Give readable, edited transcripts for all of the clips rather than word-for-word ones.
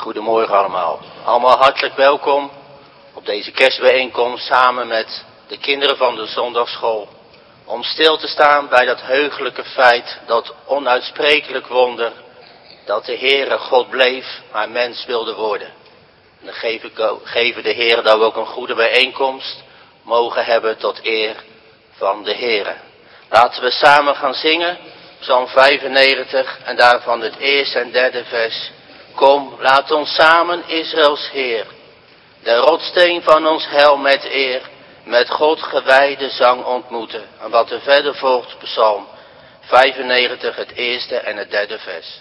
Goedemorgen allemaal. Allemaal hartelijk welkom op deze kerstbijeenkomst samen met de kinderen van de zondagsschool. Om stil te staan bij dat heugelijke feit, dat onuitsprekelijk wonder, dat de Heere God bleef, maar mens wilde worden. En dan geven de Heere dat we ook een goede bijeenkomst mogen hebben tot eer van de Heere. Laten we samen gaan zingen, Psalm 95 en daarvan het eerste en derde vers. Kom, laat ons samen Israëls Heer, de rotsteen van ons heil met eer, met God gewijde zang ontmoeten. En wat er verder volgt, Psalm 95, het eerste en het derde vers.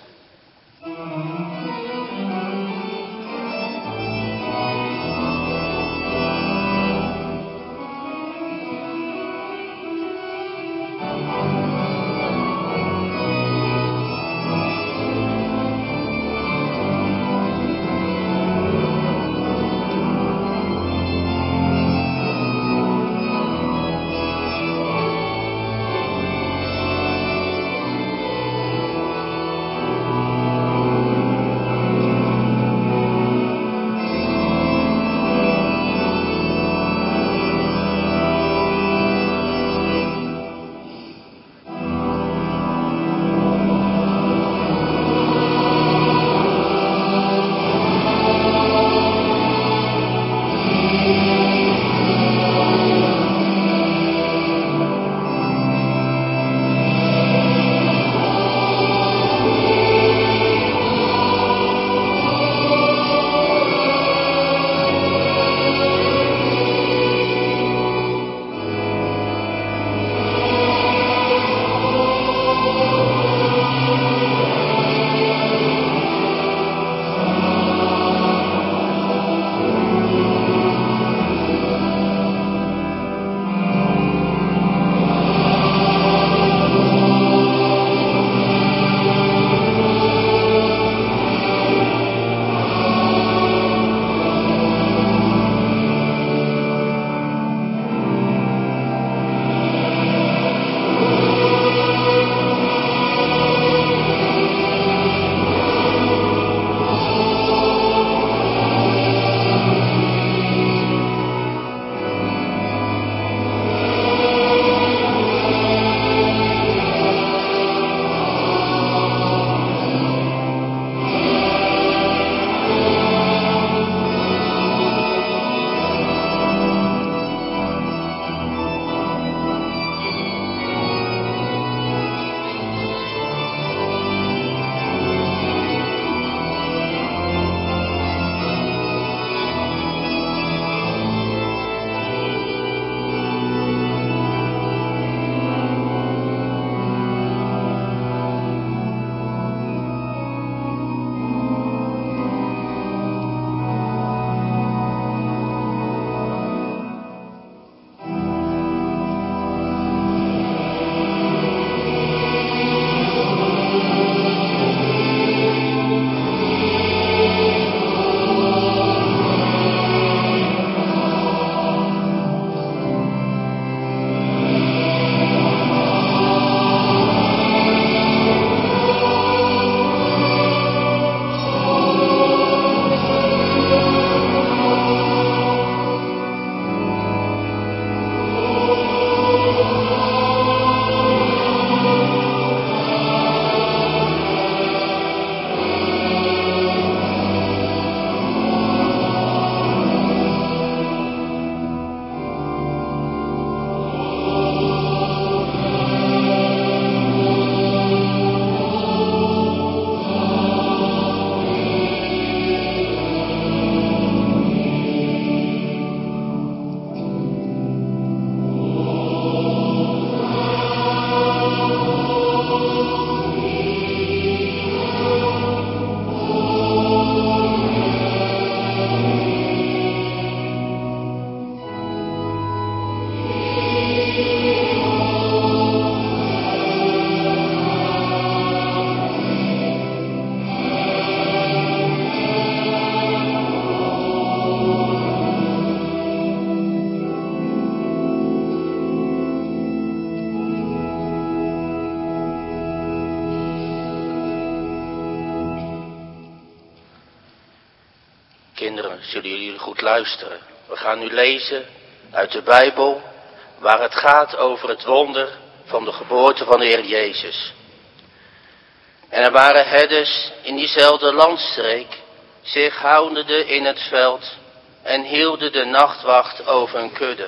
kinderen, zullen jullie goed luisteren. We gaan nu lezen uit de Bijbel, waar het gaat over het wonder van de geboorte van de Heer Jezus. En er waren herders in diezelfde landstreek, zich houdende in het veld en hielden de nachtwacht over hun kudde.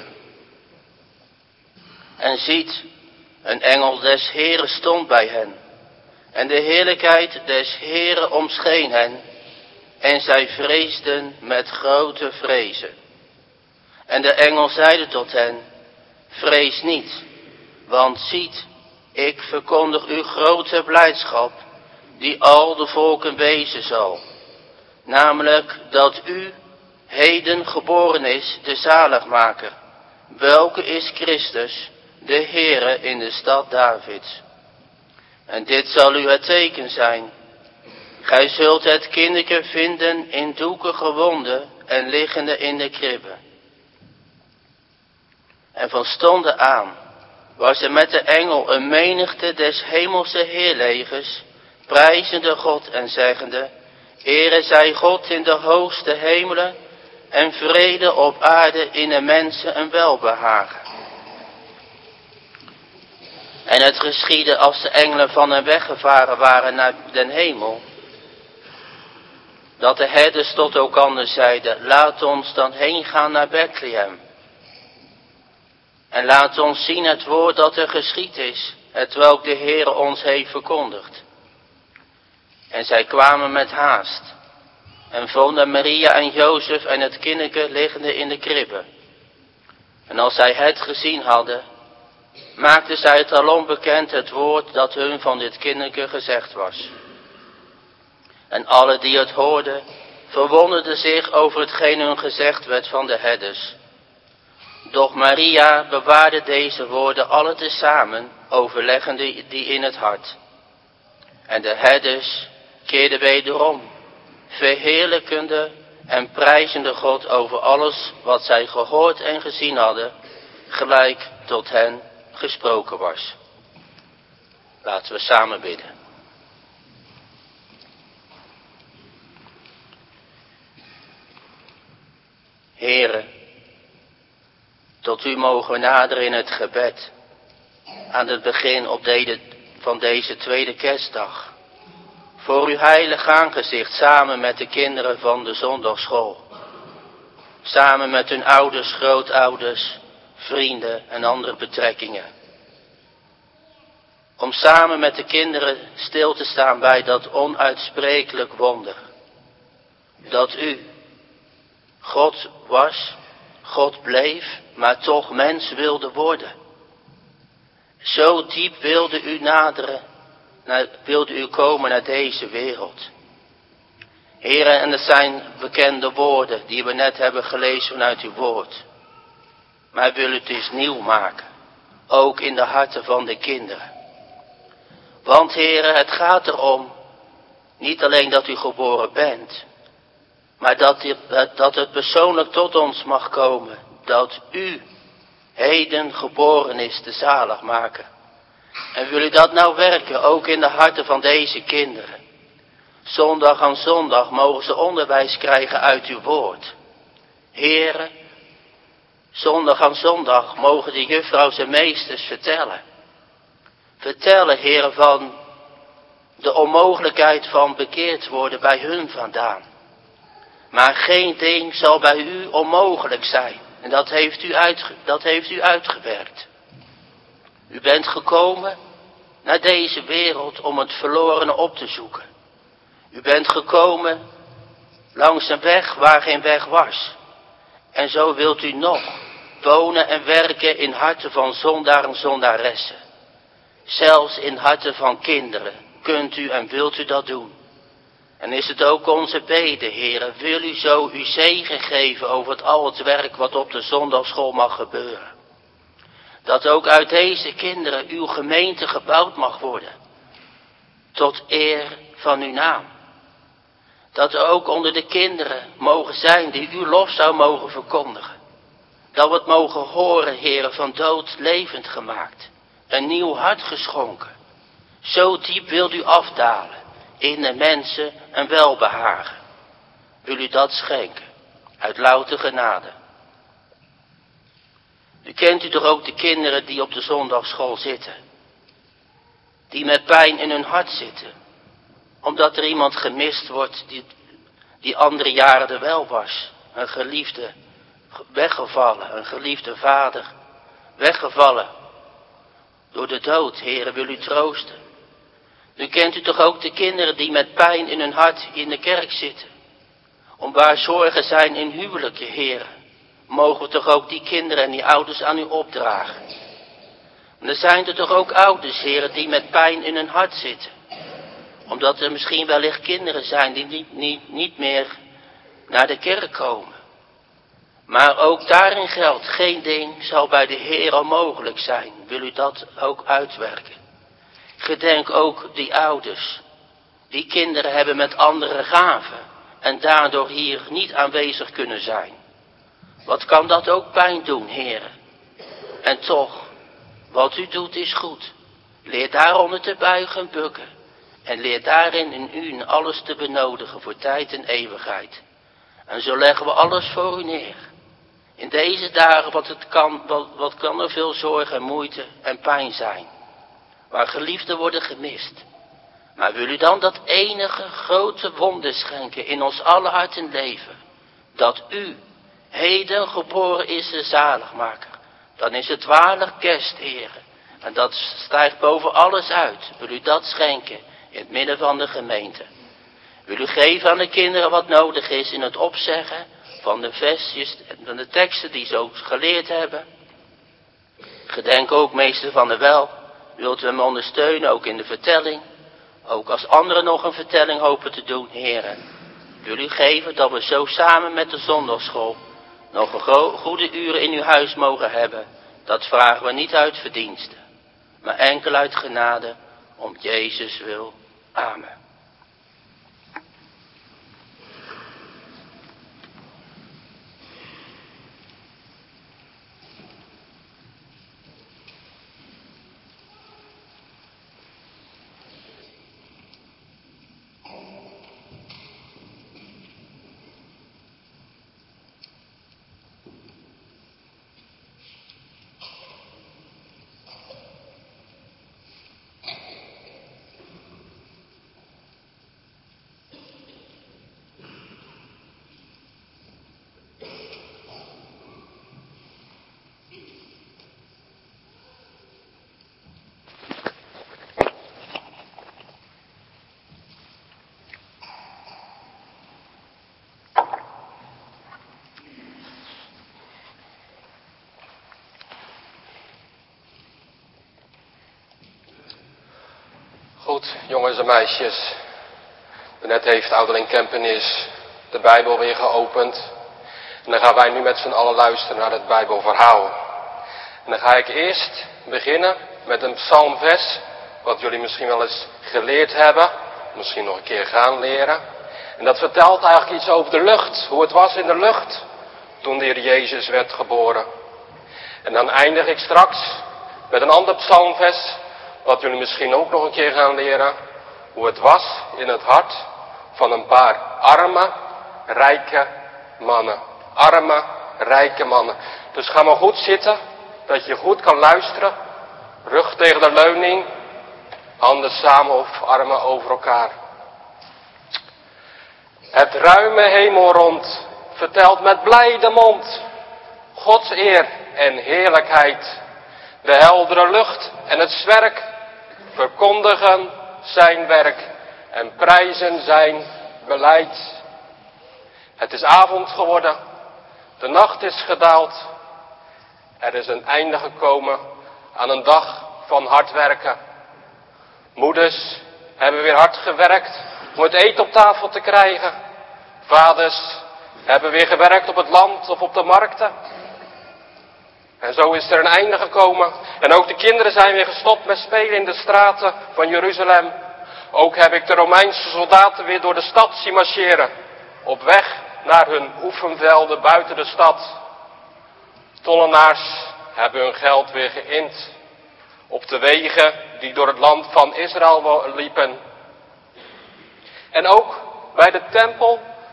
En ziet, een engel des Heeren stond bij hen, en de heerlijkheid des Heeren omscheen hen, en zij vreesden met grote vrezen. En de engel zeide tot hen, vrees niet, want ziet, ik verkondig u grote blijdschap, die al de volken wezen zal. Namelijk dat u heden geboren is, de zaligmaker, welke is Christus, de Heere in de stad Davids. En dit zal u het teken zijn. Gij zult het kindeke vinden in doeken gewonden en liggende in de kribbe. En van stonden aan was er met de engel een menigte des hemelse heerlegers, prijzende God en zeggende, Ere zij God in de hoogste hemelen en vrede op aarde in de mensen een welbehagen. En het geschiedde als de engelen van hen weggevaren waren naar den hemel, dat de herders tot elkander zeiden, laat ons dan heen gaan naar Bethlehem. En laat ons zien het woord dat er geschied is, hetwelk de Heere ons heeft verkondigd. En zij kwamen met haast en vonden Maria en Jozef en het kindeke liggende in de kribbe. En als zij het gezien hadden, maakten zij het alom bekend het woord dat hun van dit kindeke gezegd was. En alle die het hoorden, verwonderden zich over hetgeen hun gezegd werd van de herders. Doch Maria bewaarde deze woorden alle tezamen, overleggende die in het hart. En de herders keerden wederom, verheerlijkende en prijzende God over alles wat zij gehoord en gezien hadden, gelijk tot hen gesproken was. Laten we samen bidden. Heere, tot u mogen we naderen in het gebed, aan het begin van deze tweede kerstdag, voor uw heilig aangezicht, samen met de kinderen van de zondagsschool, samen met hun ouders, grootouders, vrienden en andere betrekkingen. Om samen met de kinderen stil te staan bij dat onuitsprekelijk wonder, dat u God was, God bleef, maar toch mens wilde worden. Zo diep wilde u naderen, wilde u komen naar deze wereld. Heren, en het zijn bekende woorden die we net hebben gelezen vanuit uw woord. Maar wil u het eens nieuw maken, ook in de harten van de kinderen. Want heren, het gaat erom, niet alleen dat u geboren bent, maar dat het persoonlijk tot ons mag komen, dat u heden geboren is, de zaligmaker. En wil u dat nou werken, ook in de harten van deze kinderen. Zondag aan zondag mogen ze onderwijs krijgen uit uw woord. Heren, zondag aan zondag mogen de juffrouws en meesters vertellen. Vertellen, heren, van de onmogelijkheid van bekeerd worden bij hun vandaan. Maar geen ding zal bij u onmogelijk zijn. En dat heeft u uitgewerkt. U bent gekomen naar deze wereld om het verlorene op te zoeken. U bent gekomen langs een weg waar geen weg was. En zo wilt u nog wonen en werken in harten van zondaren en zondaressen. Zelfs in harten van kinderen kunt u en wilt u dat doen. En is het ook onze bede, heren, wil u zo uw zegen geven over al het werk wat op de zondagschool mag gebeuren. Dat ook uit deze kinderen uw gemeente gebouwd mag worden. Tot eer van uw naam. Dat er ook onder de kinderen mogen zijn die uw lof zou mogen verkondigen. Dat we het mogen horen, heren, van dood levend gemaakt. Een nieuw hart geschonken. Zo diep wilt u afdalen. In de mensen een welbehagen. Wil u dat schenken? uit louter genade. U kent u toch ook de kinderen die op de zondagsschool zitten. Die met pijn in hun hart zitten. Omdat er iemand gemist wordt die andere jaren er wel was. Een geliefde weggevallen, een geliefde vader weggevallen. Door de dood, Heere, wil u troosten. Nu kent u toch ook de kinderen die met pijn in hun hart in de kerk zitten. Om waar zorgen zijn in huwelijken, Heere. Mogen we toch ook die kinderen en die ouders aan u opdragen. En er zijn er toch ook ouders, Heere, die met pijn in hun hart zitten. Omdat er misschien wellicht kinderen zijn die niet meer naar de kerk komen. Maar ook daarin geldt, geen ding zal bij de Heer onmogelijk zijn. Wil u dat ook uitwerken? Gedenk ook die ouders. Die kinderen hebben met andere gaven. En daardoor hier niet aanwezig kunnen zijn. Wat kan dat ook pijn doen, Heere? En toch, wat u doet is goed. Leer daaronder te buigen en bukken. En leer daarin in u in alles te benodigen voor tijd en eeuwigheid. En zo leggen we alles voor u neer. In deze dagen wat kan er veel zorg en moeite en pijn zijn. Waar geliefden worden gemist. Maar wil u dan dat enige grote wonder schenken in ons alle hart en leven. Dat u heden geboren is de zaligmaker. Dan is het waarlijk kerst, Heere. En dat stijgt boven alles uit. Wil u dat schenken in het midden van de gemeente. Wil u geven aan de kinderen wat nodig is in het opzeggen van de versjes en van de teksten die ze ook geleerd hebben. Gedenk ook meester Van der Wel. Wilt u hem ondersteunen ook in de vertelling. Ook als anderen nog een vertelling hopen te doen, heren. Wil u geven dat we zo samen met de zondagsschool nog een goede uren in uw huis mogen hebben. Dat vragen we niet uit verdiensten, maar enkel uit genade om Jezus wil. Amen. Goed, jongens en meisjes. Net heeft ouderling Kempenis de Bijbel weer geopend. En dan gaan wij nu met z'n allen luisteren naar het Bijbelverhaal. En dan ga ik eerst beginnen met een psalmvers, wat jullie misschien wel eens geleerd hebben. Misschien nog een keer gaan leren. En dat vertelt eigenlijk iets over de lucht. Hoe het was in de lucht toen de Heer Jezus werd geboren. En dan eindig ik straks met een ander psalmvers, wat jullie misschien ook nog een keer gaan leren. Hoe het was in het hart van een paar arme, rijke mannen. Arme, rijke mannen. Dus ga maar goed zitten, dat je goed kan luisteren. Rug tegen de leuning. Handen samen of armen over elkaar. Het ruime hemelrond vertelt met blijde mond Gods eer en heerlijkheid. De heldere lucht en het zwerk verkondigen zijn werk en prijzen zijn beleid. Het is avond geworden, de nacht is gedaald. Er is een einde gekomen aan een dag van hard werken. Moeders hebben weer hard gewerkt om het eten op tafel te krijgen. Vaders hebben weer gewerkt op het land of op de markten. En zo is er een einde gekomen. En ook de kinderen zijn weer gestopt met spelen in de straten van Jeruzalem. Ook heb ik de Romeinse soldaten weer door de stad zien marcheren. Op weg naar hun oefenvelden buiten de stad. Tollenaars hebben hun geld weer geïnd. Op de wegen die door het land van Israël liepen. En ook bij de tempel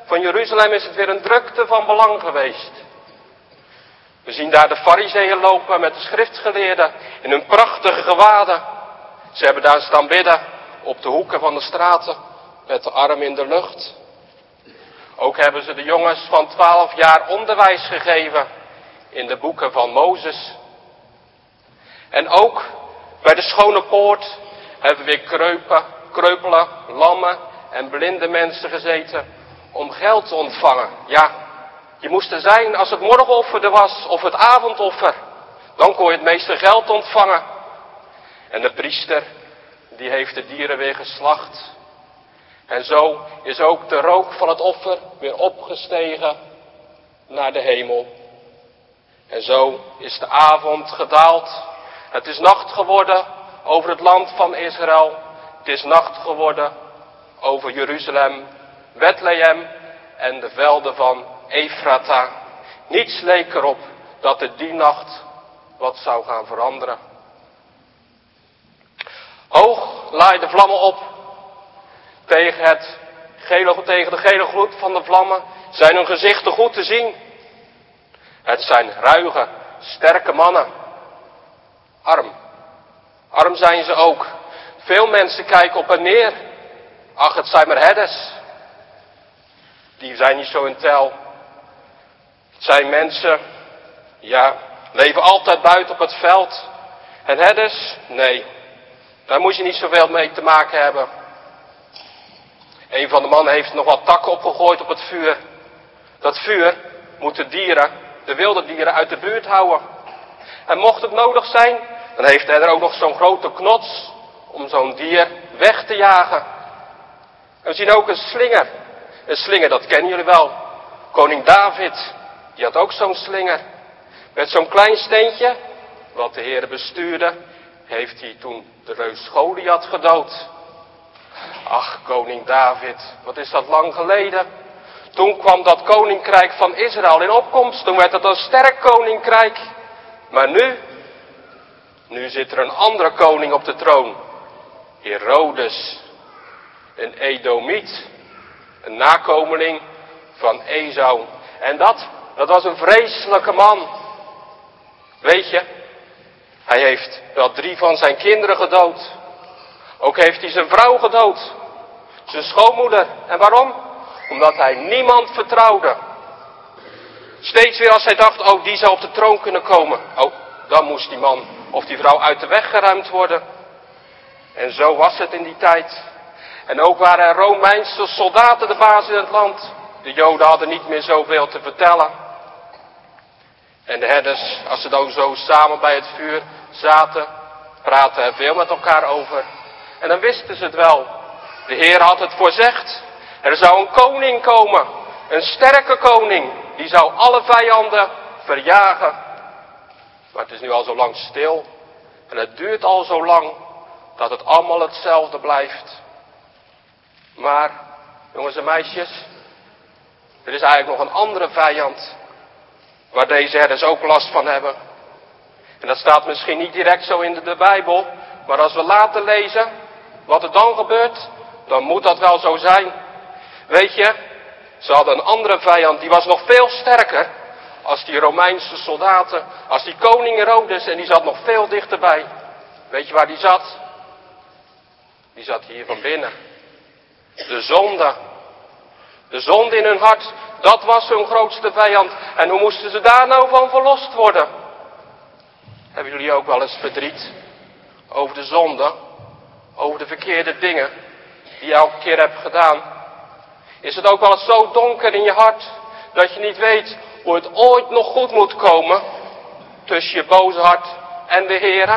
van Jeruzalem is het weer een drukte van belang geweest. We zien daar de Farizeeën lopen met de schriftgeleerden in hun prachtige gewaden. Ze hebben daar staan bidden op de hoeken van de straten met de arm in de lucht. Ook hebben ze de jongens van 12 jaar onderwijs gegeven in de boeken van Mozes. En ook bij de Schone Poort hebben weer kreupelen, lammen en blinde mensen gezeten om geld te ontvangen. Ja, je moest er zijn als het morgenoffer er was of het avondoffer. Dan kon je het meeste geld ontvangen. En de priester, die heeft de dieren weer geslacht. En zo is ook de rook van het offer weer opgestegen naar de hemel. En zo is de avond gedaald. Het is nacht geworden over het land van Israël. Het is nacht geworden over Jeruzalem, Bethlehem en de velden van Efrata. Niets leek erop dat er die nacht wat zou gaan veranderen. Hoog laaien de vlammen op. Tegen de gele gloed van de vlammen zijn hun gezichten goed te zien. Het zijn ruige, sterke mannen. Arm zijn ze ook. Veel mensen kijken op hen neer. Ach, het zijn maar herders. Die zijn niet zo in tel. Het zijn mensen, ja, leven altijd buiten op het veld. En herders, nee, daar moet je niet zoveel mee te maken hebben. Een van de mannen heeft nog wat takken opgegooid op het vuur. Dat vuur moet de wilde dieren uit de buurt houden. En mocht het nodig zijn, dan heeft hij er ook nog zo'n grote knots om zo'n dier weg te jagen. En we zien ook een slinger. Een slinger, dat kennen jullie wel. Koning David, die had ook zo'n slinger. Met zo'n klein steentje, wat de Heere bestuurde, heeft hij toen de reus Goliath gedood. Ach, koning David, wat is dat lang geleden. Toen kwam dat koninkrijk van Israël in opkomst. Toen werd het een sterk koninkrijk. Maar nu zit er een andere koning op de troon. Herodes, een Edomiet, een nakomeling van Esau. En dat was een vreselijke man. Weet je, hij heeft wel 3 van zijn kinderen gedood. Ook heeft hij zijn vrouw gedood. Zijn schoonmoeder. En waarom? Omdat hij niemand vertrouwde. Steeds weer als hij dacht, oh, die zou op de troon kunnen komen. Oh, dan moest die man of die vrouw uit de weg geruimd worden. En zo was het in die tijd. En ook waren er Romeinse soldaten de baas in het land. De Joden hadden niet meer zoveel te vertellen. En de herders, als ze dan zo samen bij het vuur zaten, praten er veel met elkaar over. En dan wisten ze het wel. De Heer had het voorzegd. Er zou een koning komen. Een sterke koning. Die zou alle vijanden verjagen. Maar het is nu al zo lang stil. En het duurt al zo lang dat het allemaal hetzelfde blijft. Maar, jongens en meisjes, er is eigenlijk nog een andere vijand. Waar deze herders ook last van hebben. En dat staat misschien niet direct zo in de Bijbel. Maar als we later lezen wat er dan gebeurt, dan moet dat wel zo zijn. Weet je, ze hadden een andere vijand, die was nog veel sterker als die Romeinse soldaten, als die koning Herodes, en die zat nog veel dichterbij. Weet je waar die zat? Die zat hier van binnen. De zonde. De zonde in hun hart, dat was hun grootste vijand. En hoe moesten ze daar nou van verlost worden? Hebben jullie ook wel eens verdriet over de zonde? Over de verkeerde dingen die je elke keer hebt gedaan? Is het ook wel eens zo donker in je hart dat je niet weet hoe het ooit nog goed moet komen tussen je boze hart en de Heere?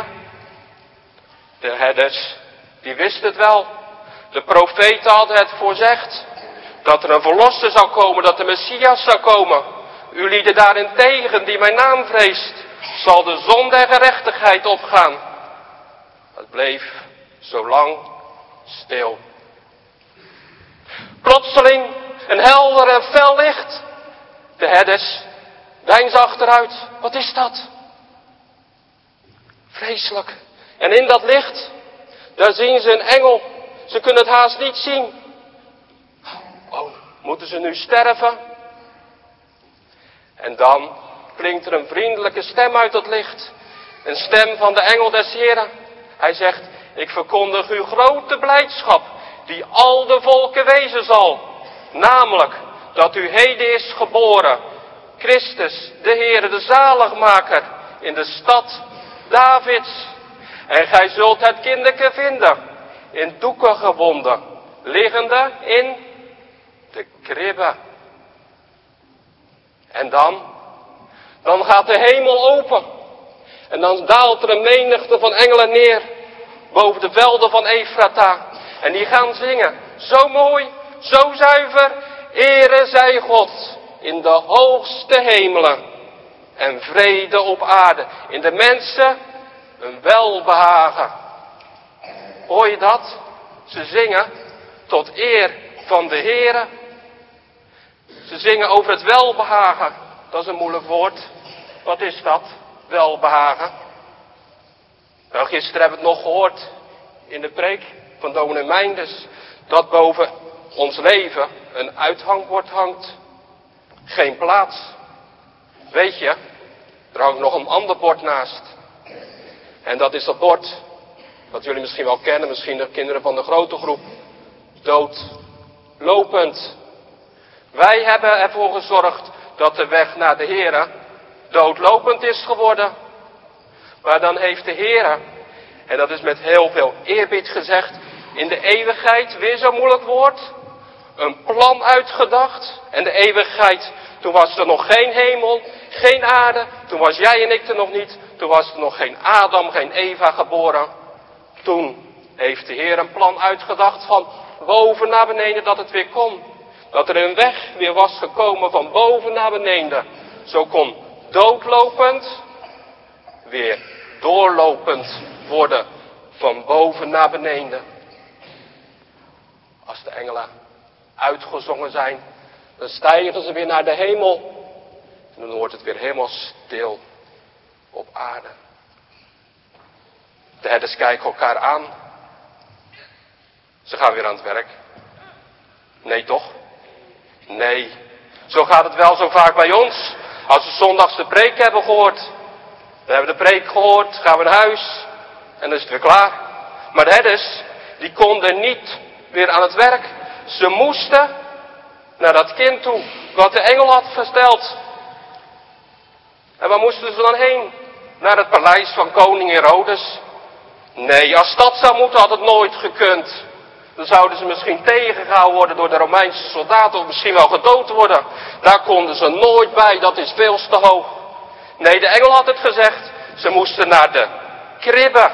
De herders, die wisten het wel. De profeten hadden het voorzegd. Dat er een verlosser zou komen, dat de Messias zou komen. U lieden daarentegen die mijn naam vreest, zal de zon der gerechtigheid opgaan. Het bleef zo lang stil. Plotseling een helder en fel licht. De herders deinzen achteruit. Wat is dat? Vreselijk. En in dat licht, daar zien ze een engel. Ze kunnen het haast niet zien. Oh, Moeten ze nu sterven? En dan klinkt er een vriendelijke stem uit het licht. Een stem van de engel des Heren. Hij zegt, ik verkondig u grote blijdschap, die al de volken wezen zal. Namelijk, dat u heden is geboren, Christus, de Heere, de zaligmaker, in de stad Davids. En gij zult het kinderke vinden, in doeken gewonden, liggende in de kribbe. En dan gaat de hemel open. En dan daalt er een menigte van engelen neer, boven de velden van Efrata. En die gaan zingen, zo mooi, zo zuiver, ere zij God in de hoogste hemelen. En vrede op aarde, in de mensen een welbehagen. Hoor je dat? Ze zingen tot eer van de Heere. Ze zingen over het welbehagen. Dat is een moeilijk woord. Wat is dat? Welbehagen. Nou, gisteren hebben we het nog gehoord in de preek van dominee Meinders. Dat boven ons leven een uithangbord hangt. Geen plaats. Weet je, er hangt nog een ander bord naast. En dat is dat bord, wat jullie misschien wel kennen, misschien de kinderen van de grote groep. Doodlopend. Wij hebben ervoor gezorgd dat de weg naar de Heere doodlopend is geworden. Maar dan heeft de Heere, en dat is met heel veel eerbied gezegd, in de eeuwigheid, weer zo'n moeilijk woord, een plan uitgedacht. En de eeuwigheid, toen was er nog geen hemel, geen aarde, toen was jij en ik er nog niet, toen was er nog geen Adam, geen Eva geboren. Toen heeft de Heer een plan uitgedacht van boven naar beneden dat het weer kon. Dat er een weg weer was gekomen van boven naar beneden. Zo kon doodlopend weer doorlopend worden van boven naar beneden. Als de engelen uitgezongen zijn, dan stijgen ze weer naar de hemel. En dan wordt het weer helemaal stil op aarde. De herders kijken elkaar aan. Ze gaan weer aan het werk. Nee toch? Nee. Zo gaat het wel zo vaak bij ons. Als we zondags de preek hebben gehoord. We hebben de preek gehoord, gaan we naar huis. En dan is het weer klaar. Maar de herders, die konden niet weer aan het werk. Ze moesten naar dat kind toe, wat de engel had verteld. En waar moesten ze dan heen? Naar het paleis van koning Herodes. Nee, als dat zou moeten had het nooit gekund. Dan zouden ze misschien tegengehouden worden door de Romeinse soldaten of misschien wel gedood worden. Daar konden ze nooit bij, dat is veel te hoog. Nee, de engel had het gezegd. Ze moesten naar de kribbe.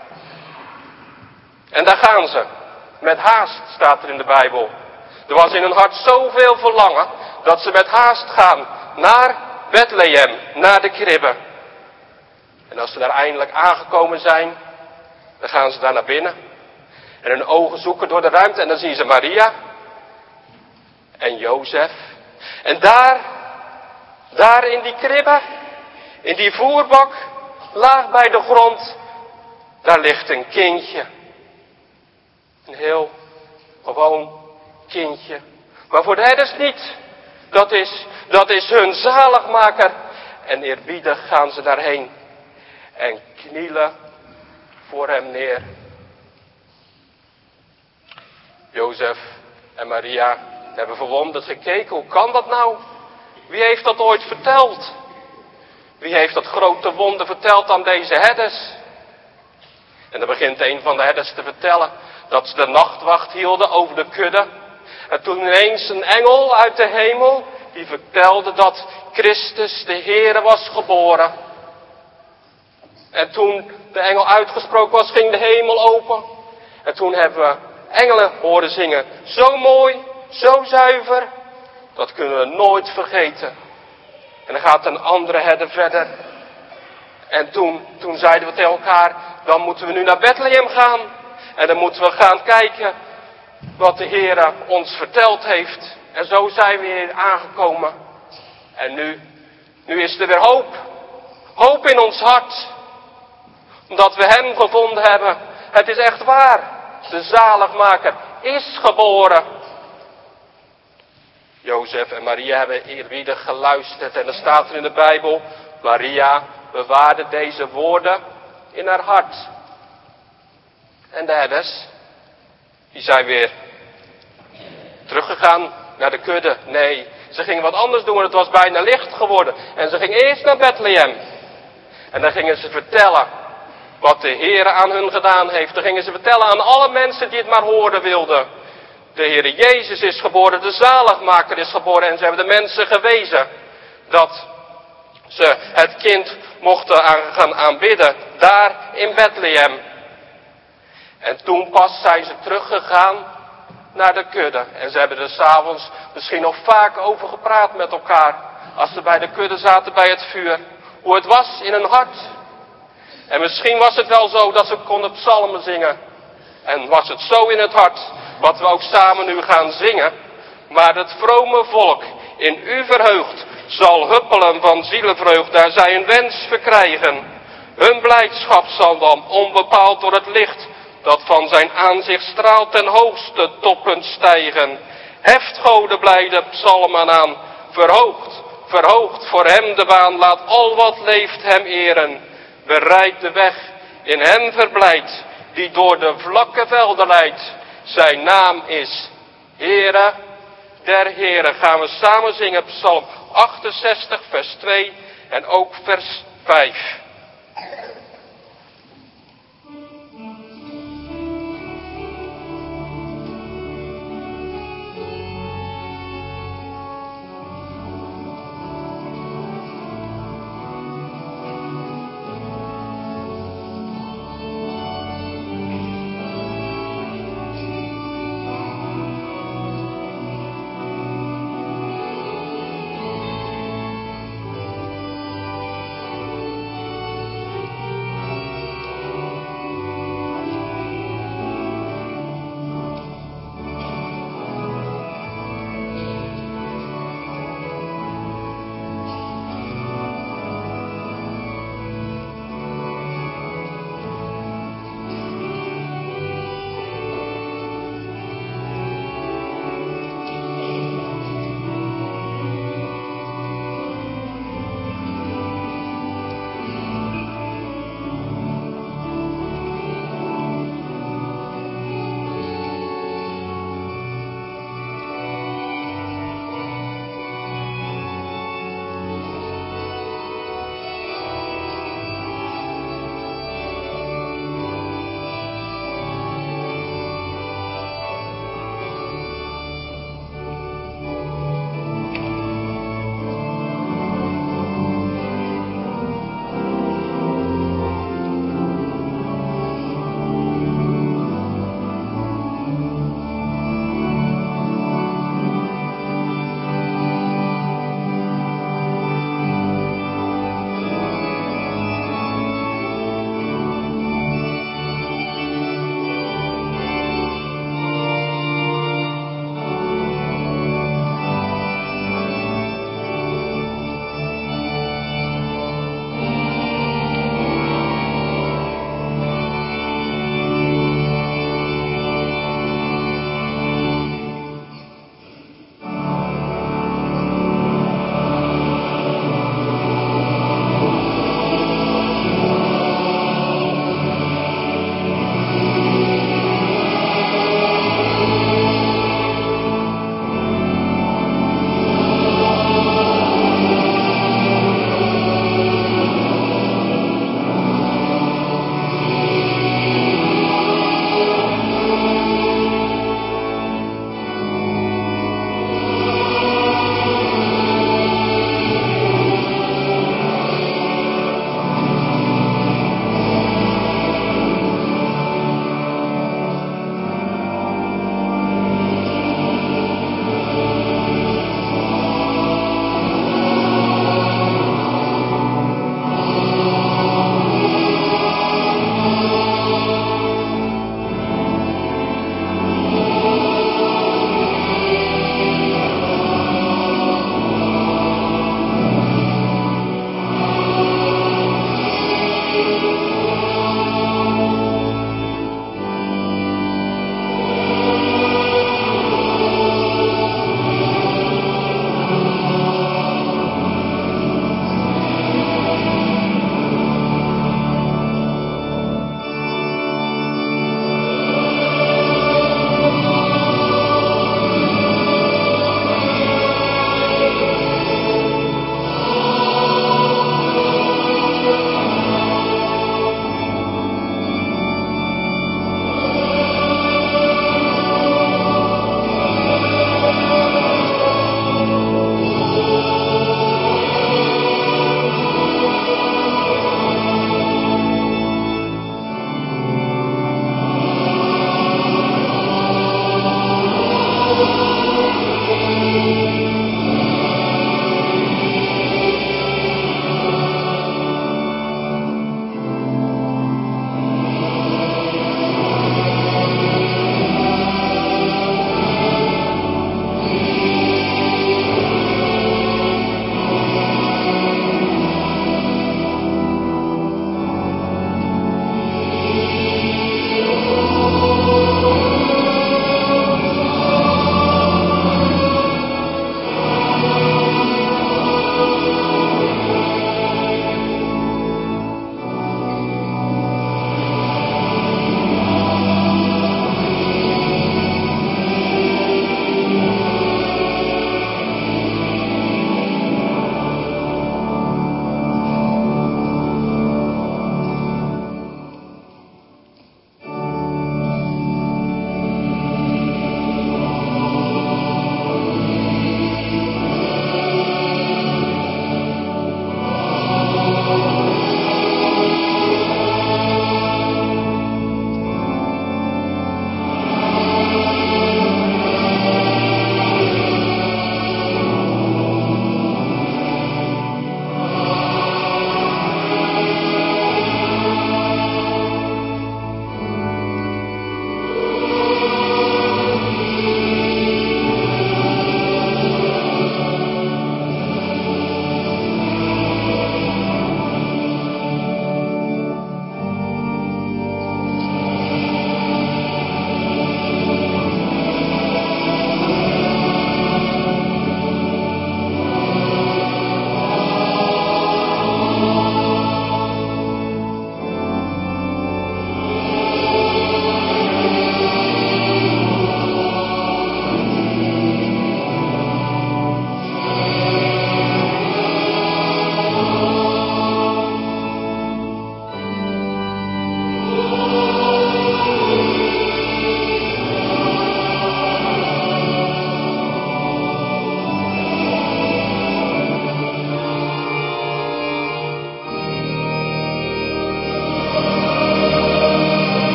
En daar gaan ze. Met haast staat er in de Bijbel. Er was in hun hart zoveel verlangen dat ze met haast gaan naar Bethlehem, naar de kribbe. En als ze daar eindelijk aangekomen zijn, dan gaan ze daar naar binnen. En hun ogen zoeken door de ruimte en dan zien ze Maria en Jozef. En daar in die kribbe, in die voerbak, laag bij de grond, daar ligt een kindje. Een heel gewoon kindje. Maar voor de herders niet. Dat is hun zaligmaker. En eerbiedig gaan ze daarheen. En knielen voor hem neer. Jozef en Maria hebben verwonderd gekeken. Hoe kan dat nou? Wie heeft dat ooit verteld? Wie heeft dat grote wonder verteld aan deze herders? En dan begint een van de herders te vertellen dat ze de nachtwacht hielden over de kudde. En toen ineens een engel uit de hemel, die vertelde dat Christus de Heere was geboren. En toen de engel uitgesproken was, ging de hemel open. En toen hebben we engelen horen zingen. Zo mooi, zo zuiver, dat kunnen we nooit vergeten. En dan gaat een andere herder verder. En toen zeiden we tegen elkaar, dan moeten we nu naar Bethlehem gaan. En dan moeten we gaan kijken wat de Heer ons verteld heeft. En zo zijn we hier aangekomen. En nu is er weer hoop. Hoop in ons hart. Omdat we hem gevonden hebben. Het is echt waar. De zaligmaker is geboren. Jozef en Maria hebben eerbiedig geluisterd. En er staat er in de Bijbel, Maria bewaarde deze woorden in haar hart. En de herders, die zijn weer teruggegaan naar de kudde. Nee, ze gingen wat anders doen, het was bijna licht geworden. En ze gingen eerst naar Bethlehem. En dan gingen ze vertellen wat de Heer aan hun gedaan heeft. Dan gingen ze vertellen aan alle mensen die het maar horen wilden. De Heer Jezus is geboren, de zaligmaker is geboren. En ze hebben de mensen gewezen dat ze het kind mochten gaan aanbidden. Daar in Bethlehem. En toen pas zijn ze teruggegaan naar de kudde. En ze hebben er 's avonds misschien nog vaak over gepraat met elkaar. Als ze bij de kudde zaten bij het vuur. Hoe het was in hun hart. En misschien was het wel zo dat ze konden psalmen zingen. En was het zo in het hart, wat we ook samen nu gaan zingen. Maar het vrome volk in u verheugd zal huppelen van zielenvreugd, daar zij een wens verkrijgen. Hun blijdschap zal dan onbepaald door het licht dat van zijn aanzicht straalt ten hoogste toppunt stijgen. Heft Gode blijde psalmen aan, verhoogd, verhoogd voor hem de waan, laat al wat leeft hem eren. Bereid de weg, in hem verblijd, die door de vlakke velden leidt. Zijn naam is Heere der Heren. Gaan we samen zingen, Psalm 68, vers 2 en ook vers 5.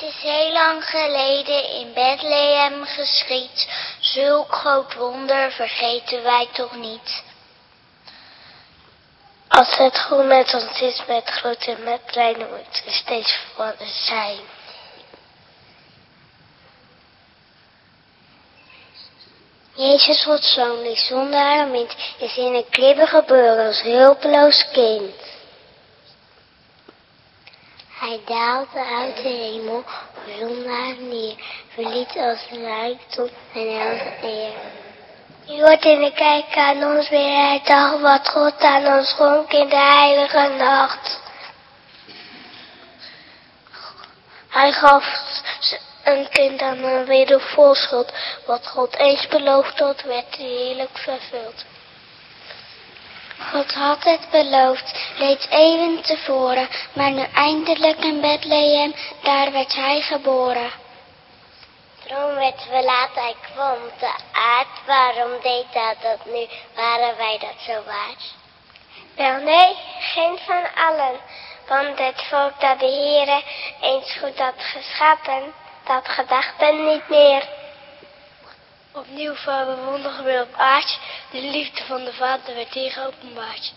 is heel lang geleden in Bethlehem geschied. Zulk groot wonder vergeten wij toch niet. Als het goed met ons is, met grote en met kleine, moet er steeds verbannen zijn. Jezus, Gods Zoon, die zonder haar mint, is in een kribbe geboren als hulpeloos kind. Hij daalde uit de hemel, zonder haar neer, verliet als rijkdom en helse eer. Je hoort in de kerk aan ons weer herdacht, wat God aan ons schonk in de heilige nacht. Hij gaf een kind aan een wereld vol schuld, wat God eens beloofd had, werd heerlijk vervuld. God had het beloofd, reeds eeuwen tevoren, maar nu eindelijk in Bethlehem, daar werd hij geboren. Droom werd verlaat, hij kwam te aard, waarom deed dat nu, waren wij dat zo waard? Wel nee, geen van allen, want het volk dat de Heere eens goed had geschapen, dat gedachten niet meer. Opnieuw van een wonder gebeurde op aarde, de liefde van de Vader werd hier geopenbaard.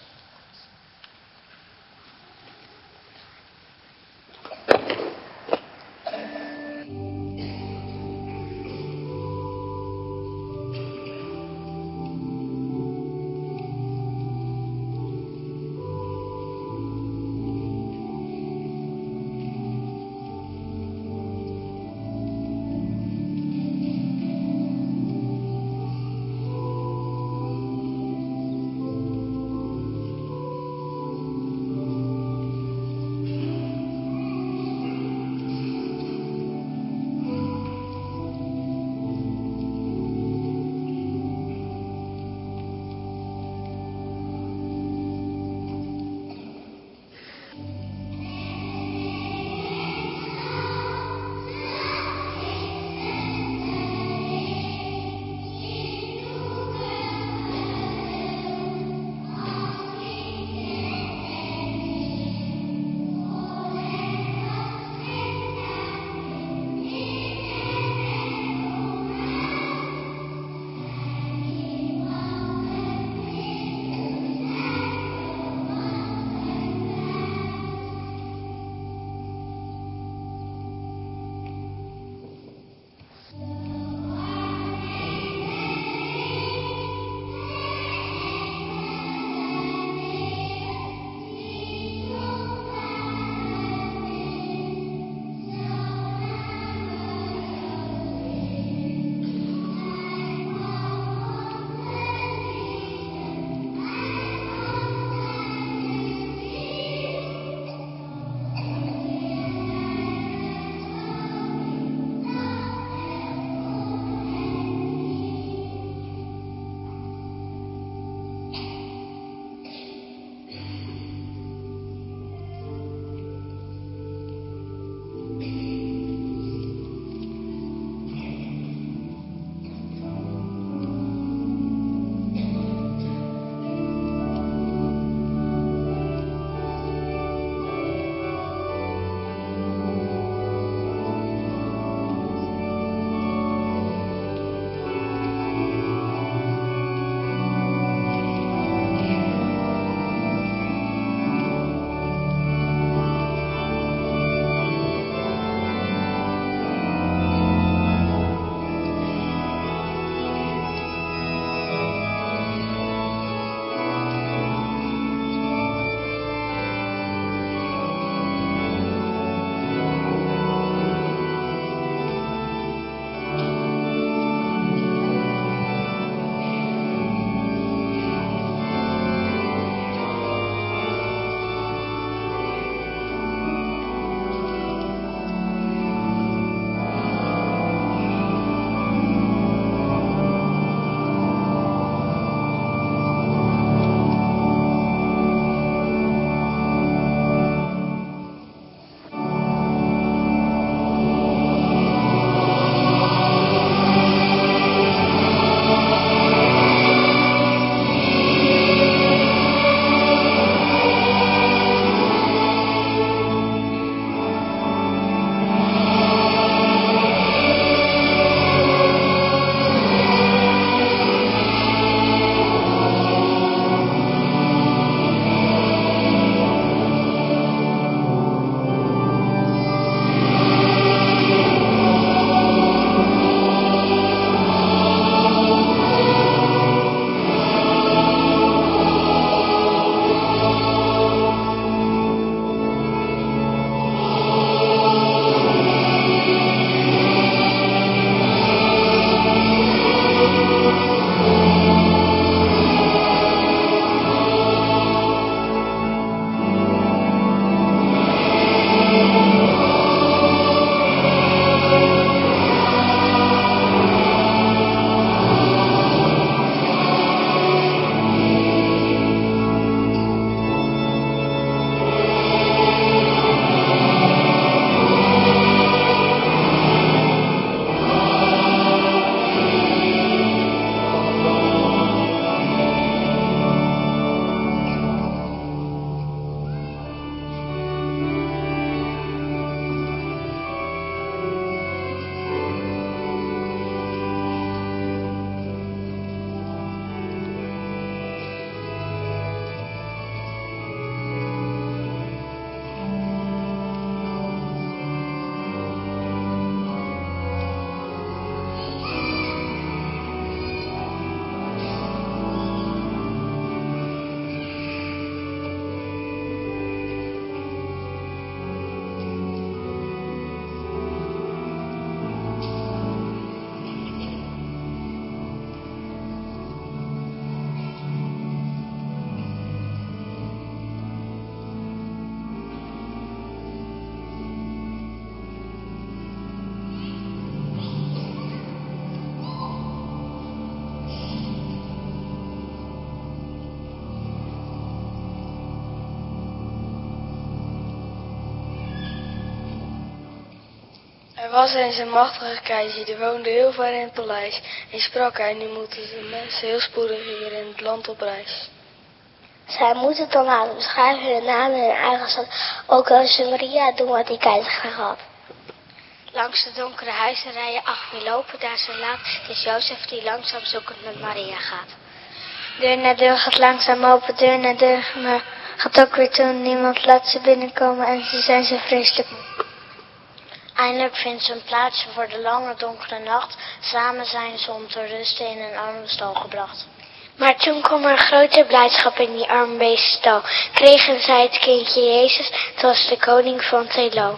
Er was eens een machtige keizer, die woonde heel ver in het paleis. En sprak hij, nu moeten de mensen heel spoedig hier in het land op reis. Zij moeten dan laten beschrijven hun naam en hun eigen stad, ook als ze Maria doen wat die keizer graag had. Langs de donkere huizen rijden 8 uur lopen, daar zo laat. Het is Jozef die langzaam zoekend met Maria gaat. Deur na deur gaat langzaam open, deur na deur, maar gaat ook weer toe. Niemand laat ze binnenkomen en ze zijn zo vreselijk moe. Eindelijk vindt ze een plaatsje voor de lange donkere nacht. Samen zijn ze om te rusten in een arme stal gebracht. Maar toen kwam er grote blijdschap in die arme beestenstal. Kregen zij het kindje Jezus, het was de koning van het heelal.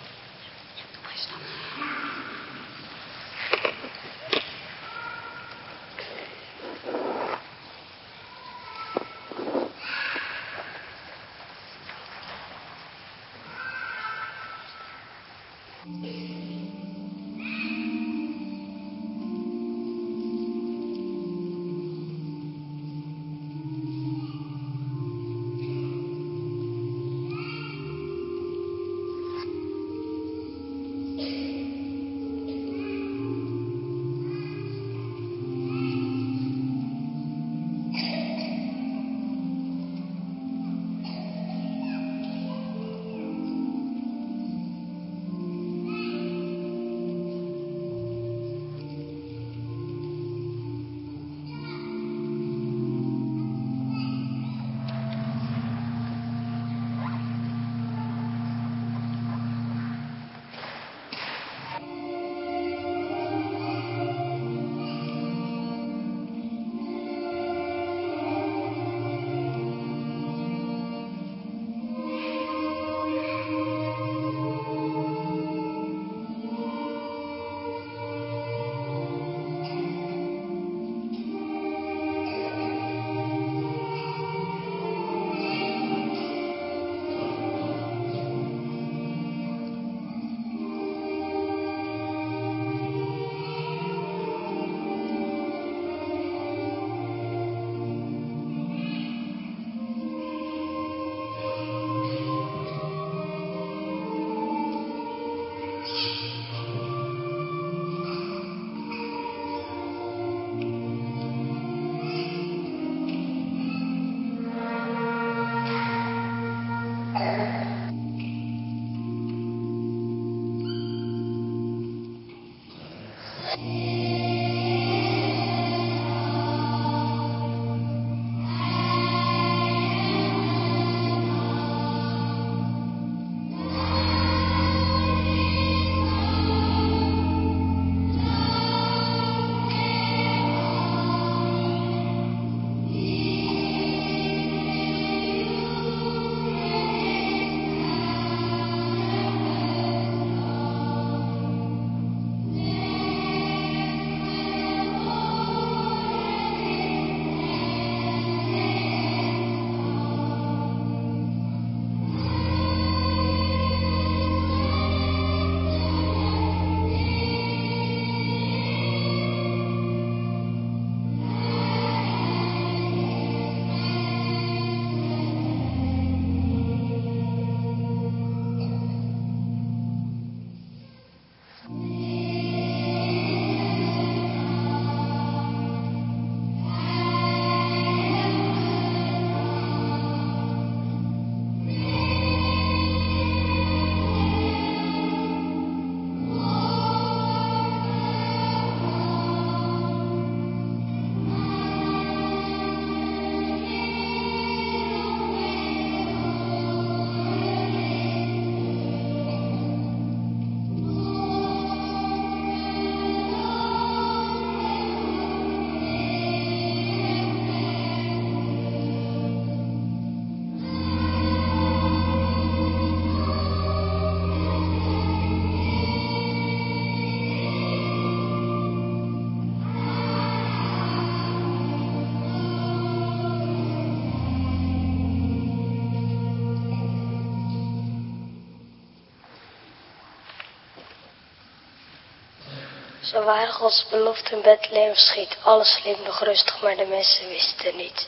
Zo waren Gods belofte in Bethlehem geschied. Alles liep nog rustig, maar de mensen wisten het niet.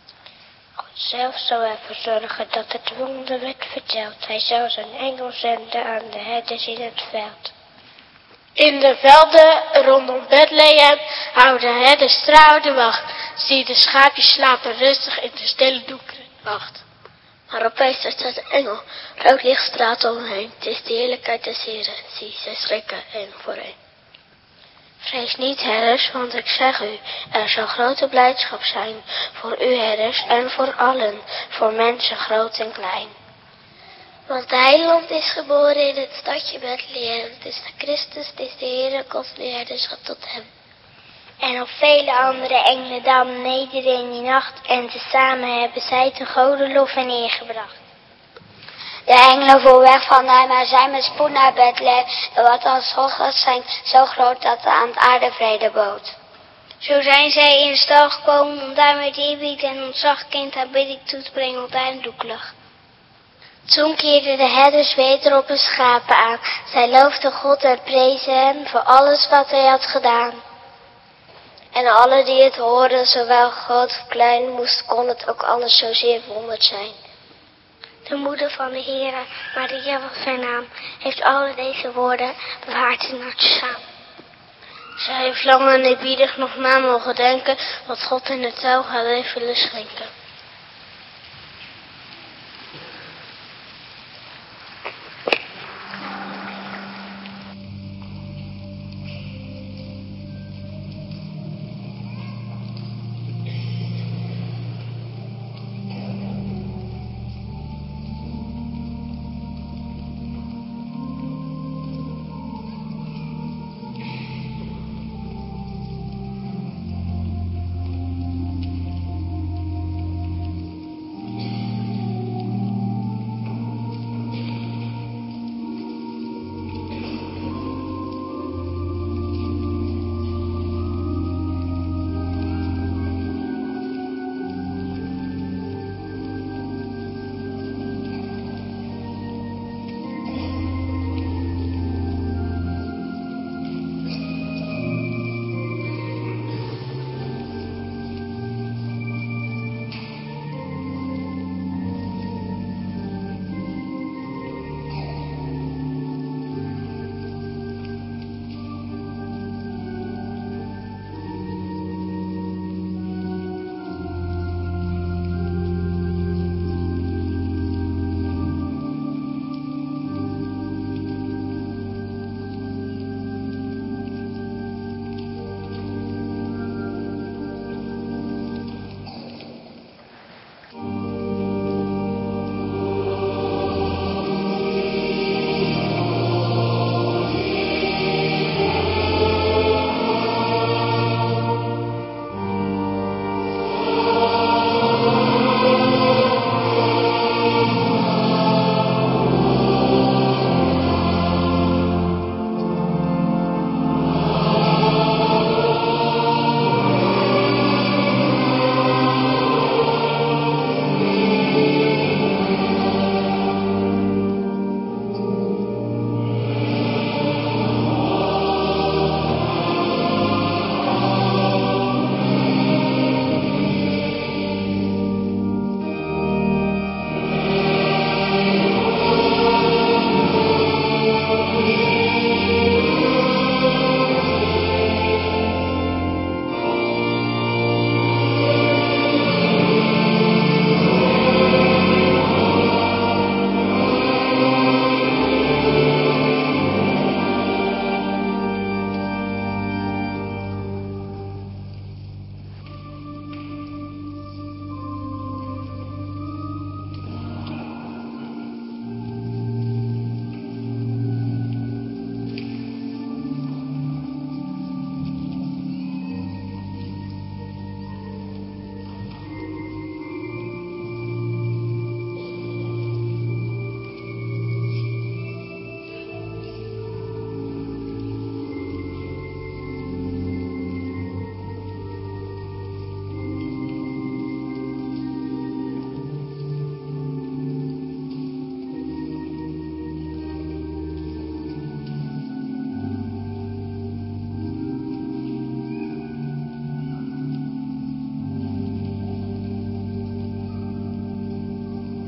God zelf zou ervoor zorgen dat het wonder werd verteld. Hij zou zijn engel zenden aan de herders in het veld. In de velden rondom Bethlehem houden herders trouw de wacht. Zie de schaapjes slapen rustig in de stille donkere nacht. Maar opeens staat een engel, rood licht straalt omheen. Het is de heerlijkheid des Heren, zie, zij schrikken één voor één. Vrees niet, herders, want ik zeg u, er zal grote blijdschap zijn voor u, herders, en voor allen, voor mensen groot en klein. Want de heiland is geboren in het stadje Bethlehem. Het is de Christus, het is de Heere, komt de herderschap tot hem. En op vele andere engelen dan neder in die nacht. En tezamen hebben zij ten Gode lof en eer gebracht. De engelen voeren weg van hem en zijn met spoed naar Bethlehem. En wat als hoogst zijn, zo groot dat het aan het aarde vrede bood. Zo zijn zij in de stal gekomen om daar met eerbied en ontzag kind aanbidding toe te brengen op hem doekelig. Toen keerden de herders weder op hun schapen aan. Zij loofden God en prezen hem voor alles wat hij had gedaan. En alle die het hoorden, zowel groot of klein, kon het ook anders zozeer verwonderd zijn. De moeder van de Heere, Maria was haar naam, heeft alle deze woorden bewaard in haar schaam. Zij heeft lang en eerbiedig nog na mogen denken wat God in het touw haar leven willen schenken.